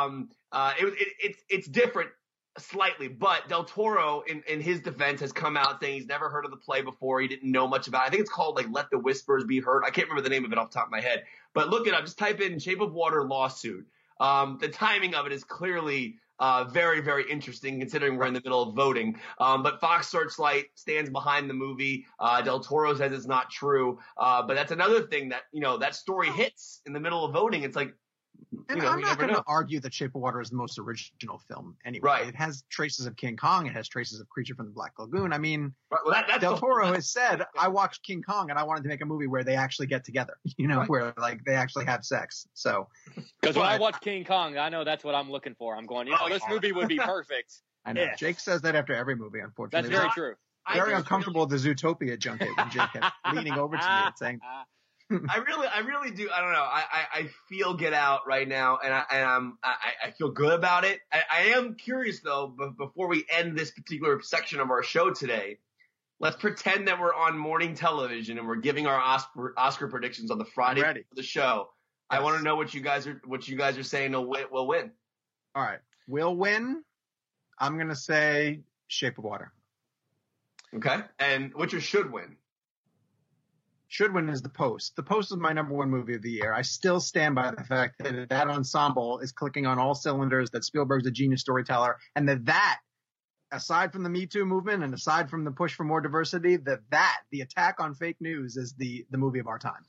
Speaker 4: It's different slightly, but Del Toro in his defense has come out saying he's never heard of the play before. He didn't know much about it. I think it's called like Let the Whispers Be Heard. I can't remember the name of it off the top of my head, but look it up. Just type in Shape of Water lawsuit. The timing of it is clearly very, very interesting considering we're in the middle of voting. But Fox Searchlight stands behind the movie. Del Toro says it's not true. But that's another thing that, that story hits in the middle of voting. It's like,
Speaker 3: and I'm not going to argue that Shape of Water is the most original film anyway.
Speaker 4: Right.
Speaker 3: It has traces of King Kong. It has traces of Creature from the Black Lagoon. I mean,
Speaker 4: that's
Speaker 3: Del Toro has said, I watched King Kong and I wanted to make a movie where they actually get together, where like they actually have sex. So,
Speaker 5: because when I watch King Kong, I know that's what I'm looking for. I'm going, this movie would be perfect.
Speaker 3: I know. Yes. Jake says that after every movie, unfortunately.
Speaker 5: That's very true.
Speaker 3: Very uncomfortable at the Zootopia junket when Jake kept leaning over to me and saying,
Speaker 4: I really do. I don't know. I feel Get Out right now, and I feel good about it. I am curious though. Before we end this particular section of our show today, let's pretend that we're on morning television and we're giving our Oscar predictions on the Friday of the show. Yes. I want to know what you guys are saying will win.
Speaker 3: All right, will win. I'm gonna say Shape of Water.
Speaker 4: Okay, and which should win?
Speaker 3: Should win is The Post. The Post is my number one movie of the year. I still stand by the fact that ensemble is clicking on all cylinders, that Spielberg's a genius storyteller, and that, aside from the Me Too movement and aside from the push for more diversity, the attack on fake news is the movie of our time.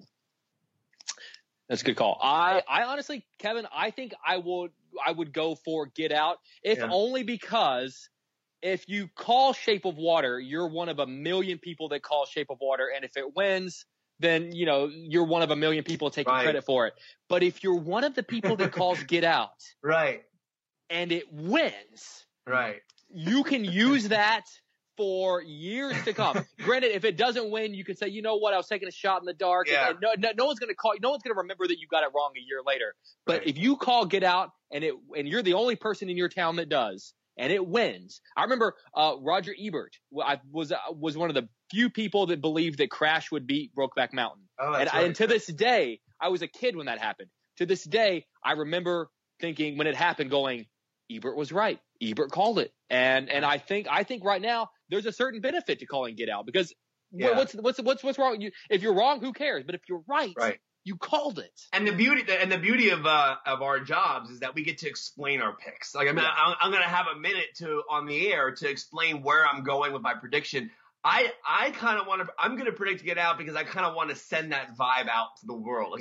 Speaker 5: That's a good call. I honestly, Kevin, I think I would go for Get Out, if only because if you call Shape of Water, you're one of a million people that call Shape of Water. And if it wins, then, you're one of a million people taking credit for it. But if you're one of the people that calls Get Out,
Speaker 4: right,
Speaker 5: and it wins,
Speaker 4: right,
Speaker 5: you can use that for years to come. Granted, if it doesn't win, you can say, you know what, I was taking a shot in the dark.
Speaker 4: Yeah.
Speaker 5: And no one's going to call, no one's going to remember that you got it wrong a year later. But if you call Get Out and you're the only person in your town that does, and it wins. I remember Roger Ebert was one of the few people that believed that Crash would beat Brokeback Mountain.
Speaker 4: Oh,
Speaker 5: and to this day, I was a kid when that happened. To this day, I remember thinking when it happened, going, Ebert was right. Ebert called it. And I think right now there's a certain benefit to calling Get Out because what's wrong? If you're wrong, who cares? But if you're right. You called it.
Speaker 4: And the beauty of our jobs is that we get to explain our picks. Like I'm going to have a minute on the air to explain where I'm going with my prediction. I kind of want to. I'm going to predict Get Out because I kind of want to send that vibe out to the world.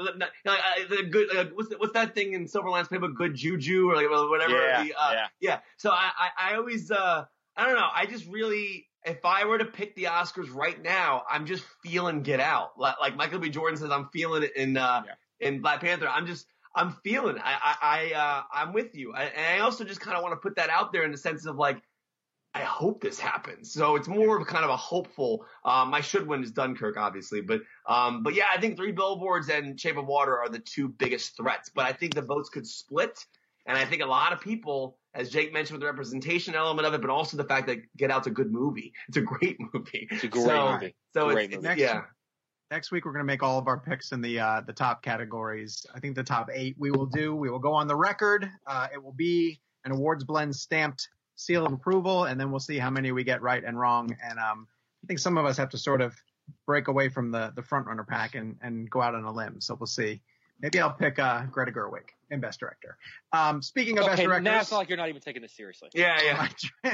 Speaker 4: The good. What's that thing in Silverland's playbook? Good juju or like whatever.
Speaker 5: Yeah.
Speaker 4: So I always I don't know. I just really. If I were to pick the Oscars right now, I'm just feeling Get Out. Like Michael B. Jordan says, I'm feeling it in Black Panther. I'm feeling it. I'm with you. And I also just kind of want to put that out there in the sense of like, I hope this happens. So it's more of kind of a hopeful, my should win is Dunkirk, obviously. But yeah, I think Three Billboards and Shape of Water are the two biggest threats. But I think the votes could split. And I think a lot of people, as Jake mentioned with the representation element of it, but also the fact that Get Out's a good movie. It's a great movie.
Speaker 5: It's a great movie.
Speaker 4: So
Speaker 3: Next week, we're going to make all of our picks in the top categories. I think the top 8 we will go on the record. It will be an awards blend stamped seal of approval, and then we'll see how many we get right and wrong. And I think some of us have to sort of break away from the front runner pack and go out on a limb. So we'll see. Maybe I'll pick Greta Gerwig in Best Director. Speaking of Best Directors,
Speaker 5: now it's not like you're not even taking this seriously.
Speaker 4: Yeah.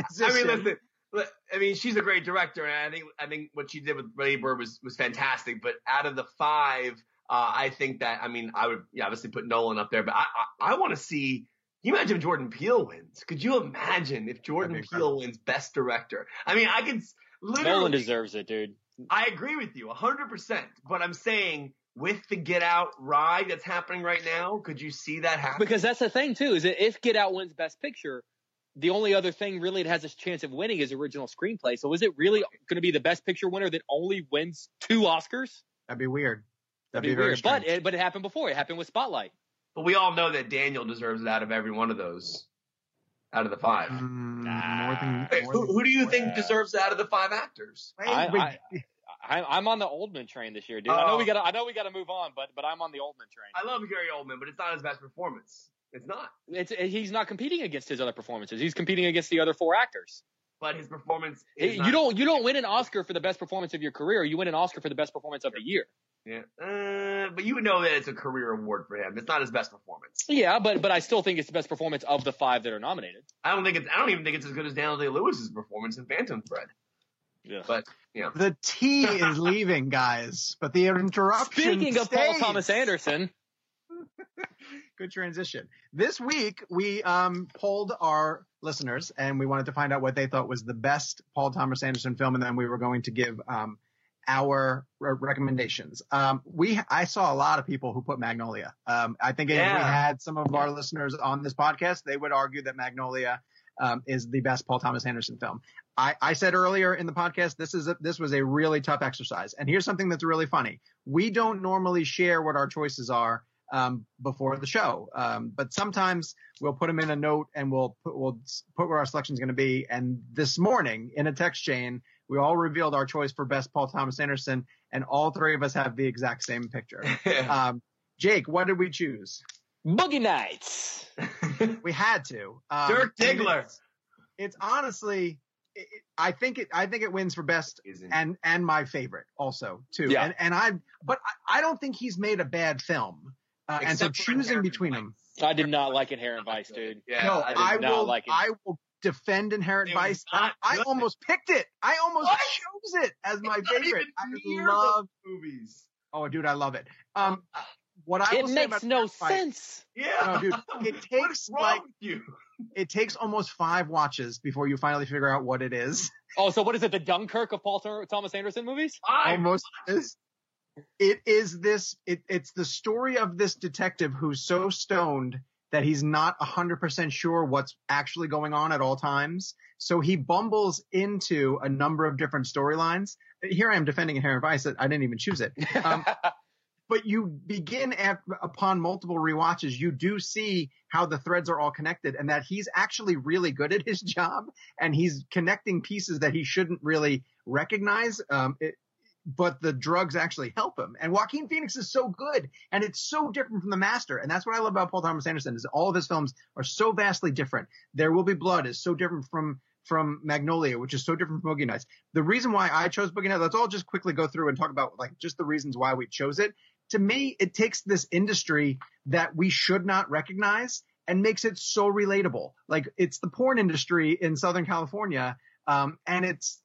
Speaker 4: I mean, she's a great director, and I think what she did with Lady Bird was fantastic. But out of the 5, I think that I would obviously put Nolan up there, but I want to see. Can you imagine if Jordan Peele wins? Could you imagine if Jordan Peele wins Best Director? I mean, I could literally.
Speaker 5: Nolan deserves it, dude.
Speaker 4: I agree with you 100%, but I'm saying. With the Get Out ride that's happening right now, could you see that happen?
Speaker 5: Because that's the thing, too, is that if Get Out wins Best Picture, the only other thing really that has a chance of winning is original screenplay. So is it really going to be the Best Picture winner that only wins 2 Oscars?
Speaker 3: That'd be weird.
Speaker 5: That'd be weird. But it happened before. It happened with Spotlight.
Speaker 4: But we all know that Daniel deserves it out of every one of those. Out of the 5.
Speaker 3: Who
Speaker 4: do you think deserves it out of the 5 actors?
Speaker 5: I'm on the Oldman train this year, dude. I know we gotta move on, but I'm on the Oldman train.
Speaker 4: I love Gary Oldman, but it's not his best performance. It's not.
Speaker 5: He's not competing against his other performances. He's competing against the other 4 actors.
Speaker 4: But his performance
Speaker 5: you don't win an Oscar for the best performance of your career. You win an Oscar for the best performance of the year.
Speaker 4: Yeah, but you know that it's a career award for him. It's not his best performance.
Speaker 5: Yeah, but I still think it's the best performance of the 5 that are nominated.
Speaker 4: I don't even think it's as good as Daniel Day-Lewis's performance in Phantom Thread.
Speaker 5: Yeah.
Speaker 4: But
Speaker 3: the tea is leaving, guys. But the interruption.
Speaker 5: Speaking of Paul Thomas Anderson.
Speaker 3: Good transition. This week we polled our listeners and we wanted to find out what they thought was the best Paul Thomas Anderson film, and then we were going to give our recommendations. I saw a lot of people who put Magnolia. I think if we had some of our listeners on this podcast, they would argue that Magnolia is the best Paul Thomas Anderson film. I said earlier in the podcast, this was a really tough exercise. And here's something that's really funny. We don't normally share what our choices are before the show. But sometimes we'll put them in a note and we'll put what our selection is going to be. And this morning in a text chain, we all revealed our choice for best Paul Thomas Anderson, and all 3 of us have the exact same picture. Jake, what did we choose?
Speaker 5: Boogie Nights.
Speaker 3: We had to.
Speaker 4: Dirk Diggler.
Speaker 3: It's honestly, I think it wins for best and my favorite also too.
Speaker 5: Yeah.
Speaker 3: But I don't think he's made a bad film. And so choosing between them.
Speaker 5: I did not like Inherent Vice, dude.
Speaker 4: Yeah,
Speaker 3: no,
Speaker 5: I
Speaker 3: will defend Inherent Vice. I almost picked it. I almost chose it as my favorite. I love
Speaker 4: movies.
Speaker 3: Oh, dude, I love it. What I will say
Speaker 5: makes
Speaker 3: about
Speaker 5: no
Speaker 3: Fight,
Speaker 5: sense.
Speaker 3: no,
Speaker 4: Yeah,
Speaker 3: dude, it takes it takes almost 5 watches before you finally figure out what it is.
Speaker 5: Oh, so what is it? The Dunkirk of Paul Thomas Anderson movies?
Speaker 3: Almost is. It is this. It's the story of this detective who's so stoned that he's not 100% sure what's actually going on at all times. So he bumbles into a number of different storylines. Here I am defending Inherent Vice. I didn't even choose it. But you begin upon multiple rewatches, you do see how the threads are all connected and that he's actually really good at his job and he's connecting pieces that he shouldn't really recognize. But the drugs actually help him. And Joaquin Phoenix is so good, and it's so different from The Master. And that's what I love about Paul Thomas Anderson is all of his films are so vastly different. There Will Be Blood is so different from Magnolia, which is so different from Boogie Nights. The reason why I chose Boogie Nights, let's all just quickly go through and talk about like just the reasons why we chose it. To me, it takes this industry that we should not recognize and makes it so relatable. Like it's the porn industry in Southern California. And it's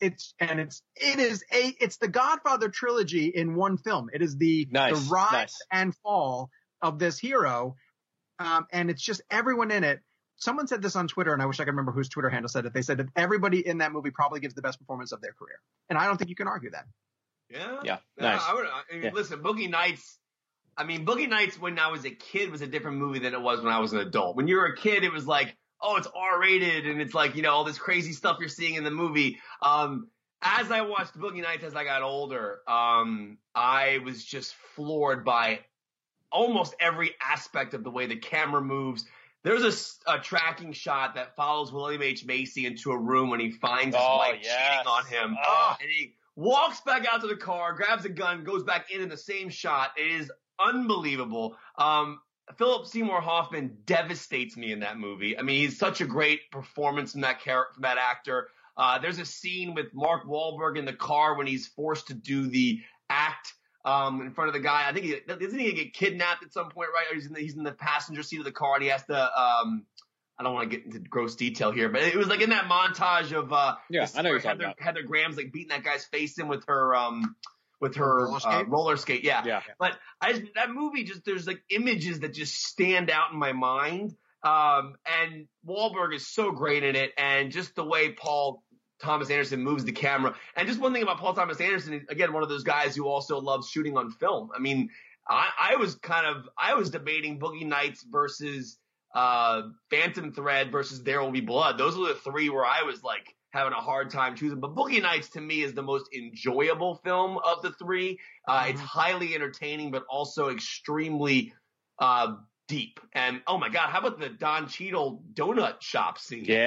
Speaker 3: the Godfather trilogy in one film. It is the rise and fall of this hero. And it's just everyone in it. Someone said this on Twitter, and I wish I could remember whose Twitter handle said it. They said that everybody in that movie probably gives the best performance of their career. And I don't think you can argue that.
Speaker 5: Yeah. Nice.
Speaker 4: Listen, Boogie Nights. I mean, Boogie Nights when I was a kid was a different movie than it was when I was an adult. When you were a kid, it was like, oh, it's R-rated, and it's like, all this crazy stuff you're seeing in the movie. As I watched Boogie Nights as I got older, I was just floored by almost every aspect of the way the camera moves. There's a tracking shot that follows William H. Macy into a room when he finds his wife cheating on him. And he walks back out to the car, grabs a gun, goes back in the same shot. It is unbelievable. Philip Seymour Hoffman devastates me in that movie. I mean, he's such a great performance from that actor. There's a scene with Mark Wahlberg in the car when he's forced to do the act in front of the guy. I think doesn't he get kidnapped at some point, right? Or he's in the passenger seat of the car and he has to. I don't want to get into gross detail here, but it was like in that montage of
Speaker 5: I know what you're talking about.
Speaker 4: Heather Graham's like beating that guy's face in with her roller skate. Yeah. But that movie there's like images that just stand out in my mind. And Wahlberg is so great in it. And just the way Paul Thomas Anderson moves the camera. And just one thing about Paul Thomas Anderson, again, one of those guys who also loves shooting on film. I mean, I was debating Boogie Nights versus, Phantom Thread versus There Will Be Blood. Those were the 3 where I was like, having a hard time choosing. But Boogie Nights to me is the most enjoyable film of the 3. It's highly entertaining, but also extremely deep. And oh my God, how about the Don Cheadle donut shop scene?
Speaker 5: Yeah.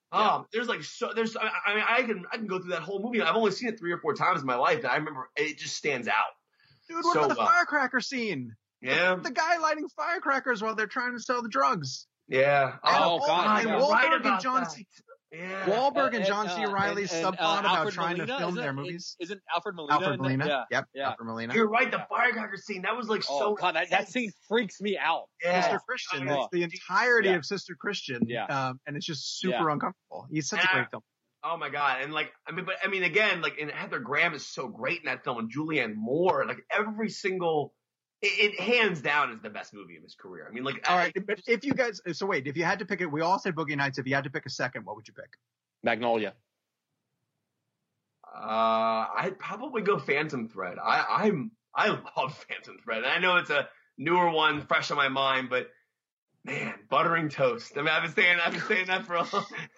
Speaker 4: There's I can go through that whole movie. I've only seen it 3 or 4 times in my life, and I remember it just stands out.
Speaker 3: Dude, what about the firecracker scene?
Speaker 4: Yeah.
Speaker 3: The guy lighting firecrackers while they're trying to sell the drugs.
Speaker 4: Yeah.
Speaker 3: God.
Speaker 4: You're right about that. Yeah.
Speaker 3: Wahlberg and John C. Reilly's subplot about trying to film their movies.
Speaker 5: Isn't Alfred Molina?
Speaker 3: Alfred Molina.
Speaker 5: Yeah.
Speaker 3: Alfred Molina.
Speaker 4: You're right. The firecracker scene. That was like so.
Speaker 5: God, that scene freaks me out.
Speaker 4: Yeah.
Speaker 3: Sister Christian. It's the entirety of Sister Christian. Yeah. And it's just super uncomfortable. He's such a great film.
Speaker 4: Oh my God. And again, and Heather Graham is so great in that film, and Julianne Moore, like every single. It hands down is the best movie of his career. I mean, like.
Speaker 3: All right, but if you had to pick it, we all said Boogie Nights. If you had to pick a second, what would you pick?
Speaker 5: Magnolia.
Speaker 4: I'd probably go Phantom Thread. I love Phantom Thread. And I know it's a newer one, fresh on my mind, but man, buttering toast. I mean, I've been saying that for a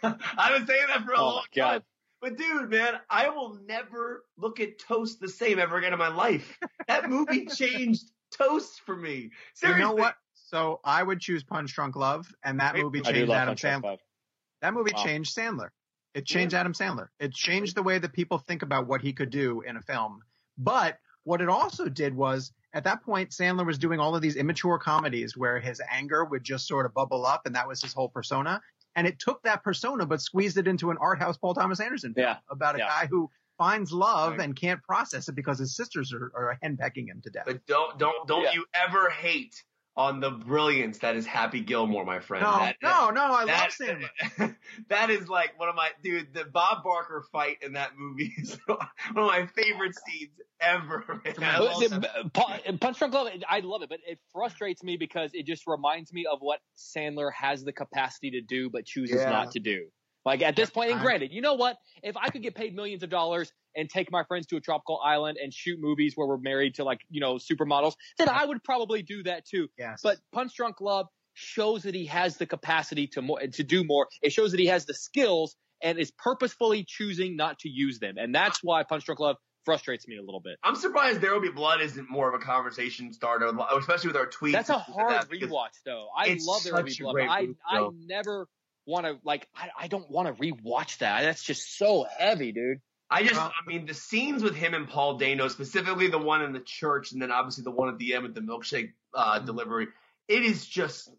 Speaker 4: long time. But dude, man, I will never look at toast the same ever again in my life. That movie changed toast for me. Seriously.
Speaker 3: You know what? So I would choose Punch Drunk Love, and that movie changed Adam Sandler. That movie changed Sandler. It changed Adam Sandler. It changed the way that people think about what he could do in a film. But what it also did was, at that point, Sandler was doing all of these immature comedies where his anger would just sort of bubble up, and that was his whole persona. And it took that persona but squeezed it into an art house Paul Thomas Anderson film about a guy who finds love and can't process it because his sisters are henpecking him to death.
Speaker 4: But don't you ever hate on the brilliance that is Happy Gilmore, my friend.
Speaker 3: No, I love Sandler.
Speaker 4: That is like one of my, the Bob Barker fight in that movie is one of my favorite scenes ever.
Speaker 5: Punch Drunk Love, I love it, but it frustrates me because it just reminds me of what Sandler has the capacity to do but chooses not to do. Like at this point, and granted, you know what? If I could get paid millions of dollars and take my friends to a tropical island and shoot movies where we're married to supermodels, then I would probably do that too.
Speaker 3: Yes.
Speaker 5: But Punch Drunk Love shows that he has the capacity to do more. It shows that he has the skills and is purposefully choosing not to use them. And that's why Punch Drunk Love frustrates me a little bit.
Speaker 4: I'm surprised There Will Be Blood isn't more of a conversation starter, especially with our tweets.
Speaker 5: That's a hard rewatch, though. I love There Will Be Blood, but I never want to, I don't want to rewatch that. That's just so heavy, dude.
Speaker 4: The scenes with him and Paul Dano, specifically the one in the church and then obviously the one at the end with the milkshake delivery, it is just,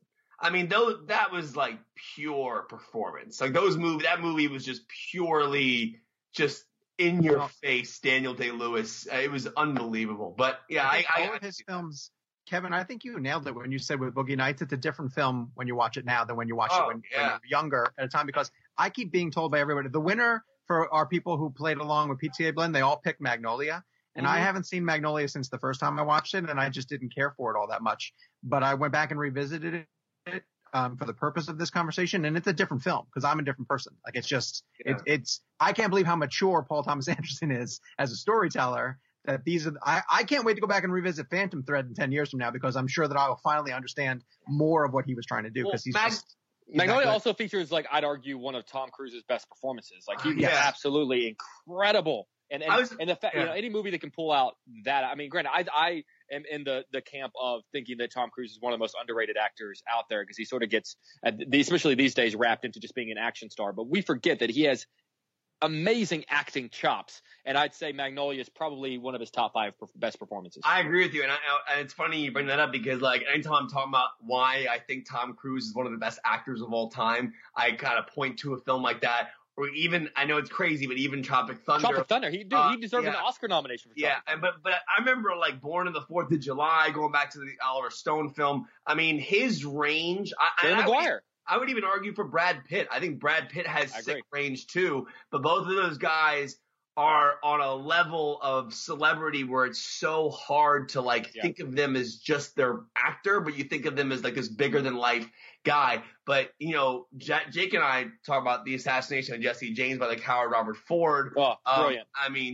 Speaker 4: that was like pure performance. Like that movie was just purely just in your face, Daniel Day-Lewis. It was unbelievable. But yeah,
Speaker 3: all of his films, Kevin, I think you nailed it when you said with Boogie Nights, it's a different film when you watch it now than when you watched it when you were younger at a time, because I keep being told by everybody, the winner for our people who played along with PTA Blend, they all picked Magnolia. And I haven't seen Magnolia since the first time I watched it, and I just didn't care for it all that much. But I went back and revisited it for the purpose of this conversation, and it's a different film because I'm a different person. Like it's just, it's I can't believe how mature Paul Thomas Anderson is as a storyteller. That I can't wait to go back and revisit Phantom Thread in 10 years from now, because I'm sure that I will finally understand more of what he was trying to do. Because
Speaker 5: Magnolia also features, I'd argue, one of Tom Cruise's best performances. He's absolutely incredible. And the fact, any movie that can pull out that, granted, I am in the camp of thinking that Tom Cruise is one of the most underrated actors out there, because he sort of gets, especially these days, wrapped into just being an action star. But we forget that he has amazing acting chops, and I'd say Magnolia is probably one of his top 5 best performances.
Speaker 4: I agree with you, and it's funny you bring that up, because anytime I'm talking about why I think Tom Cruise is one of the best actors of all time, I kind of point to a film like that, or even, I know it's crazy, but even Tropic Thunder.
Speaker 5: He deserved an Oscar nomination for Tropic Thunder.
Speaker 4: But I remember Born on the 4th of July, going back to the Oliver Stone film. His range.
Speaker 5: Jerry Maguire.
Speaker 4: I would even argue for Brad Pitt. I think Brad Pitt has sick range too, but both of those guys are on a level of celebrity where it's so hard to think of them as just their actor, but you think of them as this bigger than life guy. But Jake and I talk about the assassination of Jesse James by the coward Robert Ford.
Speaker 5: Oh, brilliant!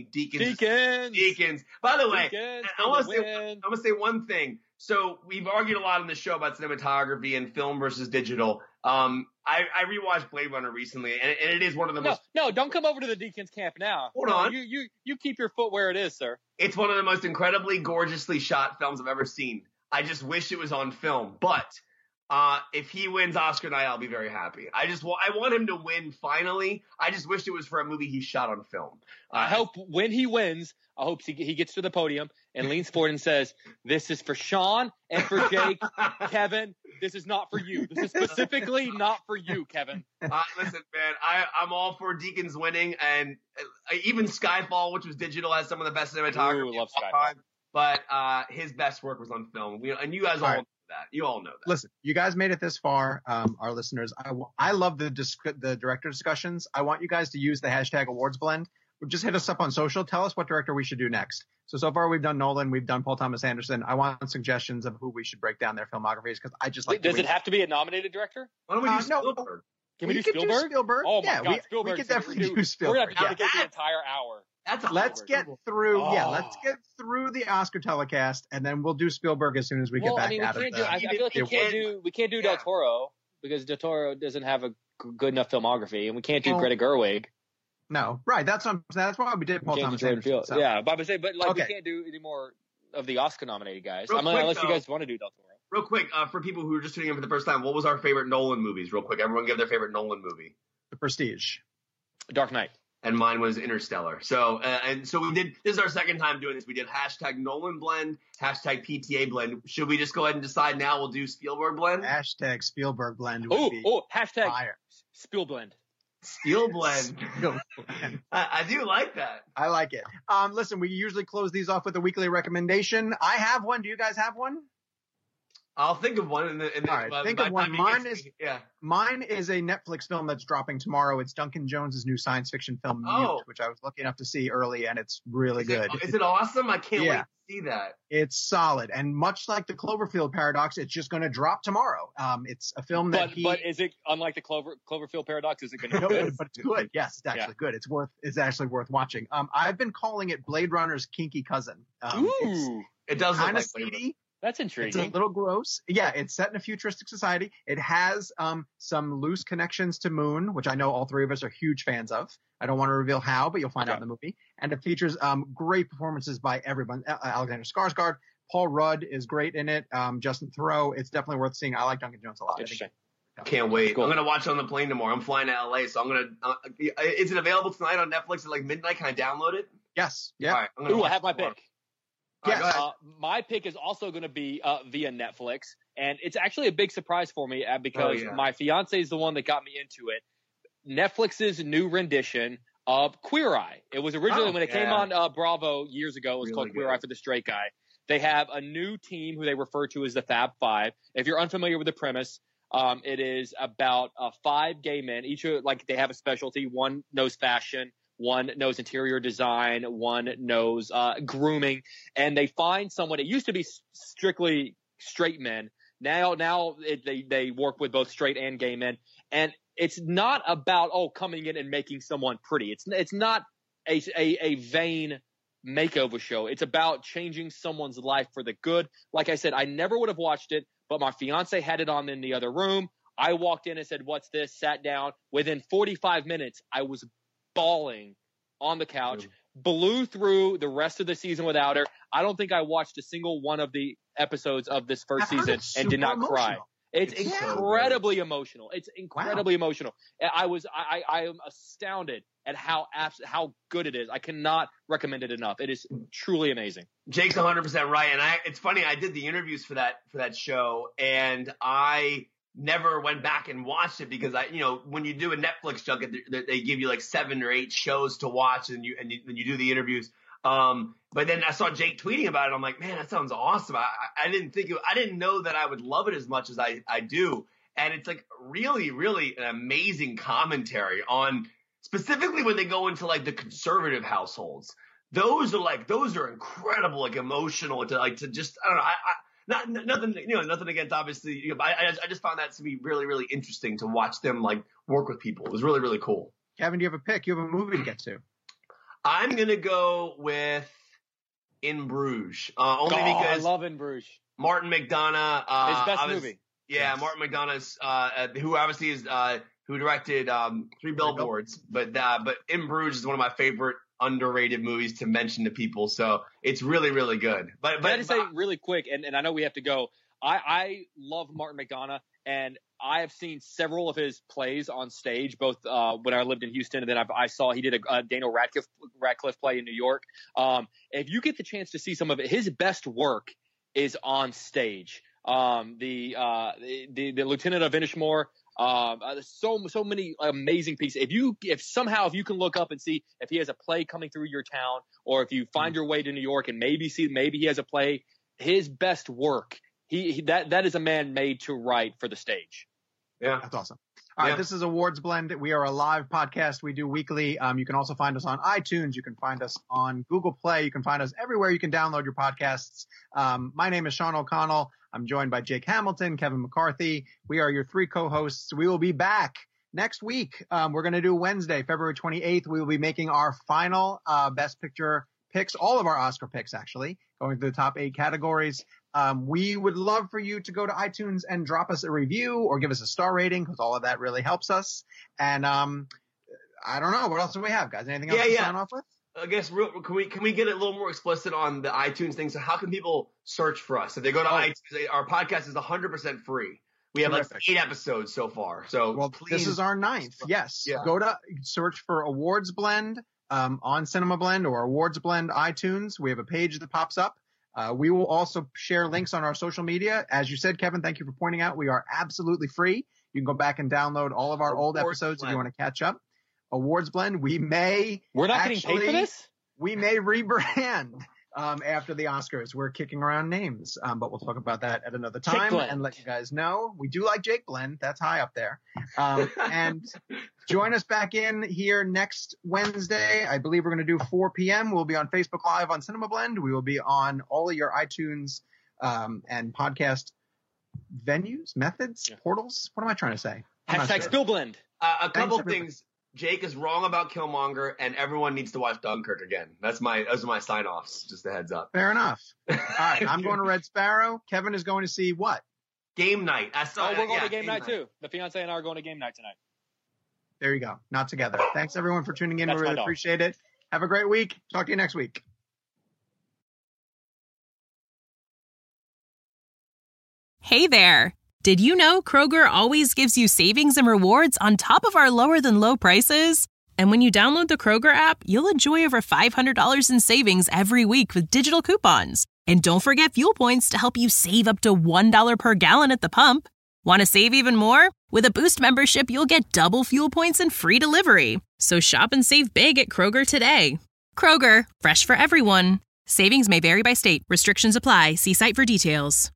Speaker 4: Deakins. By the way, I want to say one thing. So we've argued a lot on the show about cinematography and film versus digital. I rewatched Blade Runner recently, and it is one of the most.
Speaker 5: No, don't come over to the Deakins camp now.
Speaker 4: Hold on.
Speaker 5: You keep your foot where it is, sir.
Speaker 4: It's one of the most incredibly gorgeously shot films I've ever seen. I just wish it was on film. But If he wins Oscar night, I'll be very happy. I want him to win finally. I just wish it was for a movie he shot on film.
Speaker 5: I hope when he wins, I hope he gets to the podium and leans forward and says, "This is for Sean and for Jake, Kevin. This is not for you. This is specifically not for you, Kevin."
Speaker 4: Listen, man, I'm all for Deakins winning, and even Skyfall, which was digital, has some of the best cinematography.
Speaker 5: Ooh, love Skyfall.
Speaker 4: But his best work was on film. And you guys all know that. You all know that.
Speaker 3: Listen, you guys made it this far, our listeners. I love the director discussions. I want you guys to use the hashtag awards blend. Just hit us up on social. Tell us what director we should do next. So far we've done Nolan. We've done Paul Thomas Anderson. I want suggestions of who we should break down their filmographies because I just like.
Speaker 5: Does it have to be a nominated director?
Speaker 4: Why don't we do Spielberg?
Speaker 5: Can we do Spielberg?
Speaker 3: Do Spielberg?
Speaker 5: Oh my God, Spielberg.
Speaker 3: We could definitely do Spielberg.
Speaker 5: We're gonna have to dedicate the entire hour.
Speaker 3: Let's get through. Oh. Yeah, let's get through the Oscar telecast, and then we'll do Spielberg as soon as we get back out of the.
Speaker 5: I feel like we can't do Del Toro because Del Toro doesn't have a good enough filmography, and we can't do Greta Gerwig.
Speaker 3: No, right. That's why we did Paul Thomas Anderson.
Speaker 5: So. Yeah, but we can't do any more of the Oscar-nominated guys. Unless you guys want to do Del Toro.
Speaker 4: Real quick, for people who are just tuning in for the first time, what was our favorite Nolan movies? Real quick, everyone give their favorite Nolan movie.
Speaker 3: The Prestige.
Speaker 5: Dark Knight.
Speaker 4: And mine was Interstellar. So we did. This is our second time doing this. We did hashtag Nolan blend, hashtag PTA blend. Should we just go ahead and decide now? We'll do Spielberg blend.
Speaker 3: Hashtag Spielberg blend.
Speaker 5: Hashtag
Speaker 3: fire.
Speaker 5: Spielblend.
Speaker 4: Steel blend. I do like that.
Speaker 3: I like it. Listen, we usually close these off with a weekly recommendation. I have one. Do you guys have one?
Speaker 4: I'll think of one. All
Speaker 3: right, think of one. Mine is a Netflix film that's dropping tomorrow. It's Duncan Jones's new science fiction film, Mute, which I was lucky enough to see early, and it's really good.
Speaker 4: Is it awesome? I can't wait to see that.
Speaker 3: It's solid, and much like the Cloverfield Paradox, it's just going to drop tomorrow. It's a film that
Speaker 5: But is it unlike the Cloverfield Paradox? Is it going to be good?
Speaker 3: But it's good. Yes, it's actually good. It's actually worth watching. I've been calling it Blade Runner's kinky cousin.
Speaker 4: It does
Speaker 3: kind
Speaker 4: of
Speaker 3: seedy.
Speaker 5: That's intriguing.
Speaker 3: It's a little gross. Yeah, it's set in a futuristic society. It has some loose connections to Moon, which I know all three of us are huge fans of. I don't want to reveal how, but you'll find out in the movie. And it features great performances by everyone. Alexander Skarsgård, Paul Rudd is great in it. Justin Theroux. It's definitely worth seeing. I like Duncan Jones a lot.
Speaker 5: Interesting.
Speaker 4: Can't wait. Cool. I'm going to watch it on the plane tomorrow. I'm flying to LA, so I'm going to is it available tonight on Netflix at like midnight? Can I download it?
Speaker 3: Yes. Yeah.
Speaker 4: All right,
Speaker 5: I have my pick.
Speaker 3: Yes.
Speaker 5: My pick is also going to be via Netflix, and it's actually a big surprise for me because my fiance is the one that got me into it. Netflix's new rendition of Queer Eye. It was originally when it came on Bravo years ago. It was called Queer Eye for the Straight Guy. They have a new team who they refer to as the Fab Five. If you're unfamiliar with the premise, it is about 5 gay men. Each they have a specialty. One knows fashion. One knows interior design, one knows grooming, and they find someone. It used to be strictly straight men. Now they work with both straight and gay men, and it's not about coming in and making someone pretty. It's not a vain makeover show. It's about changing someone's life for the good. Like I said, I never would have watched it, but my fiance had it on in the other room. I walked in and said, "What's this?" Sat down. Within 45 minutes, I was bawling on the couch, blew through the rest of the season without her. I don't think I watched a single one of the episodes of this first season and did not cry. It's incredibly emotional. It's incredibly emotional. I am astounded at how good it is. I cannot recommend it enough. It is truly amazing.
Speaker 4: Jake's 100% right. And it's funny. I did the interviews for that show, and I never went back and watched it because when you do a Netflix junket, they give you like 7 or 8 shows to watch, and you do the interviews. But then I saw Jake tweeting about it. I'm like, man, that sounds awesome. I didn't know that I would love it as much as I do. And it's like really, really an amazing commentary on specifically when they go into like the conservative households. Those are incredible, like emotional to just, I don't know. Nothing against, obviously. I just found that to be really, really interesting to watch them like work with people. It was really, really cool.
Speaker 3: Kevin, do you have a pick? You have a movie to get to.
Speaker 4: I'm gonna go with In Bruges, only because
Speaker 5: I love In Bruges.
Speaker 4: Martin McDonagh,
Speaker 5: his best movie.
Speaker 4: Yeah, yes. Martin McDonagh's, who obviously is who directed 3 Billboards, but In Bruges is one of my favorite underrated movies to mention to people, so it's really, really good. But
Speaker 5: I had to say really quick, and I know we have to go. I love Martin McDonagh, And I have seen several of his plays on stage, both when I lived in Houston, and then I saw he did a Daniel Radcliffe play in New York. If you get the chance to see some of it, his best work is on stage. The Lieutenant of Inishmore, so many amazing pieces. If somehow you can look up and see if he has a play coming through your town, or if you find your way to New York and maybe he has a play, his best work. That is a man made to write for the stage.
Speaker 3: Yeah, that's awesome. All right, this is Awards Blend. We are a live podcast we do weekly. You can also find us on iTunes. You can find us on Google Play. You can find us everywhere you can download your podcasts. My name is Sean O'Connell. I'm joined by Jake Hamilton, Kevin McCarthy. We are your 3 co-hosts. We will be back next week. We're going to do Wednesday, February 28th. We will be making our final Best Picture picks, all of our Oscar picks, actually, going through the top 8 categories. We would love for you to go to iTunes and drop us a review or give us a star rating, because all of that really helps us. And I don't know. What else do we have, guys? Anything else to sign off with?
Speaker 4: I guess can we get a little more explicit on the iTunes thing? So how can people search for us? If they go to iTunes, our podcast is 100% free. We have like 8 episodes so far. So please,
Speaker 3: this is our 9th. Yes. Yeah. Go to search for Awards Blend on Cinema Blend or Awards Blend iTunes. We have a page that pops up. We will also share links on our social media. As you said, Kevin, thank you for pointing out, we are absolutely free. You can go back and download all of our old episodes if you want to catch up. Awards Blend, we're not
Speaker 5: getting paid for this?
Speaker 3: We may rebrand after the Oscars. We're kicking around names, but we'll talk about that at another time and let you guys know. We do like Jake Blend. That's high up there. And join us back in here next Wednesday. I believe we're going to do 4 p.m. We'll be on Facebook Live on Cinema Blend. We will be on all of your iTunes and podcast venues, methods, portals. What am I trying to say?
Speaker 5: Hashtag SpillBlend.
Speaker 4: A couple things. Jake is wrong about Killmonger, and everyone needs to watch Dunkirk again. Those are my sign-offs, just a heads up.
Speaker 3: Fair enough. All right, I'm going to Red Sparrow. Kevin is going to see what?
Speaker 4: Game night.
Speaker 5: We're going to game night too. The fiance and I are going to game night tonight.
Speaker 3: There you go. Not together. Thanks, everyone, for tuning in. We really appreciate it. Have a great week. Talk to you next week.
Speaker 1: Hey there. Did you know Kroger always gives you savings and rewards on top of our lower-than-low prices? And when you download the Kroger app, you'll enjoy over $500 in savings every week with digital coupons. And don't forget fuel points to help you save up to $1 per gallon at the pump. Want to save even more? With a Boost membership, you'll get double fuel points and free delivery. So shop and save big at Kroger today. Kroger, fresh for everyone. Savings may vary by state. Restrictions apply. See site for details.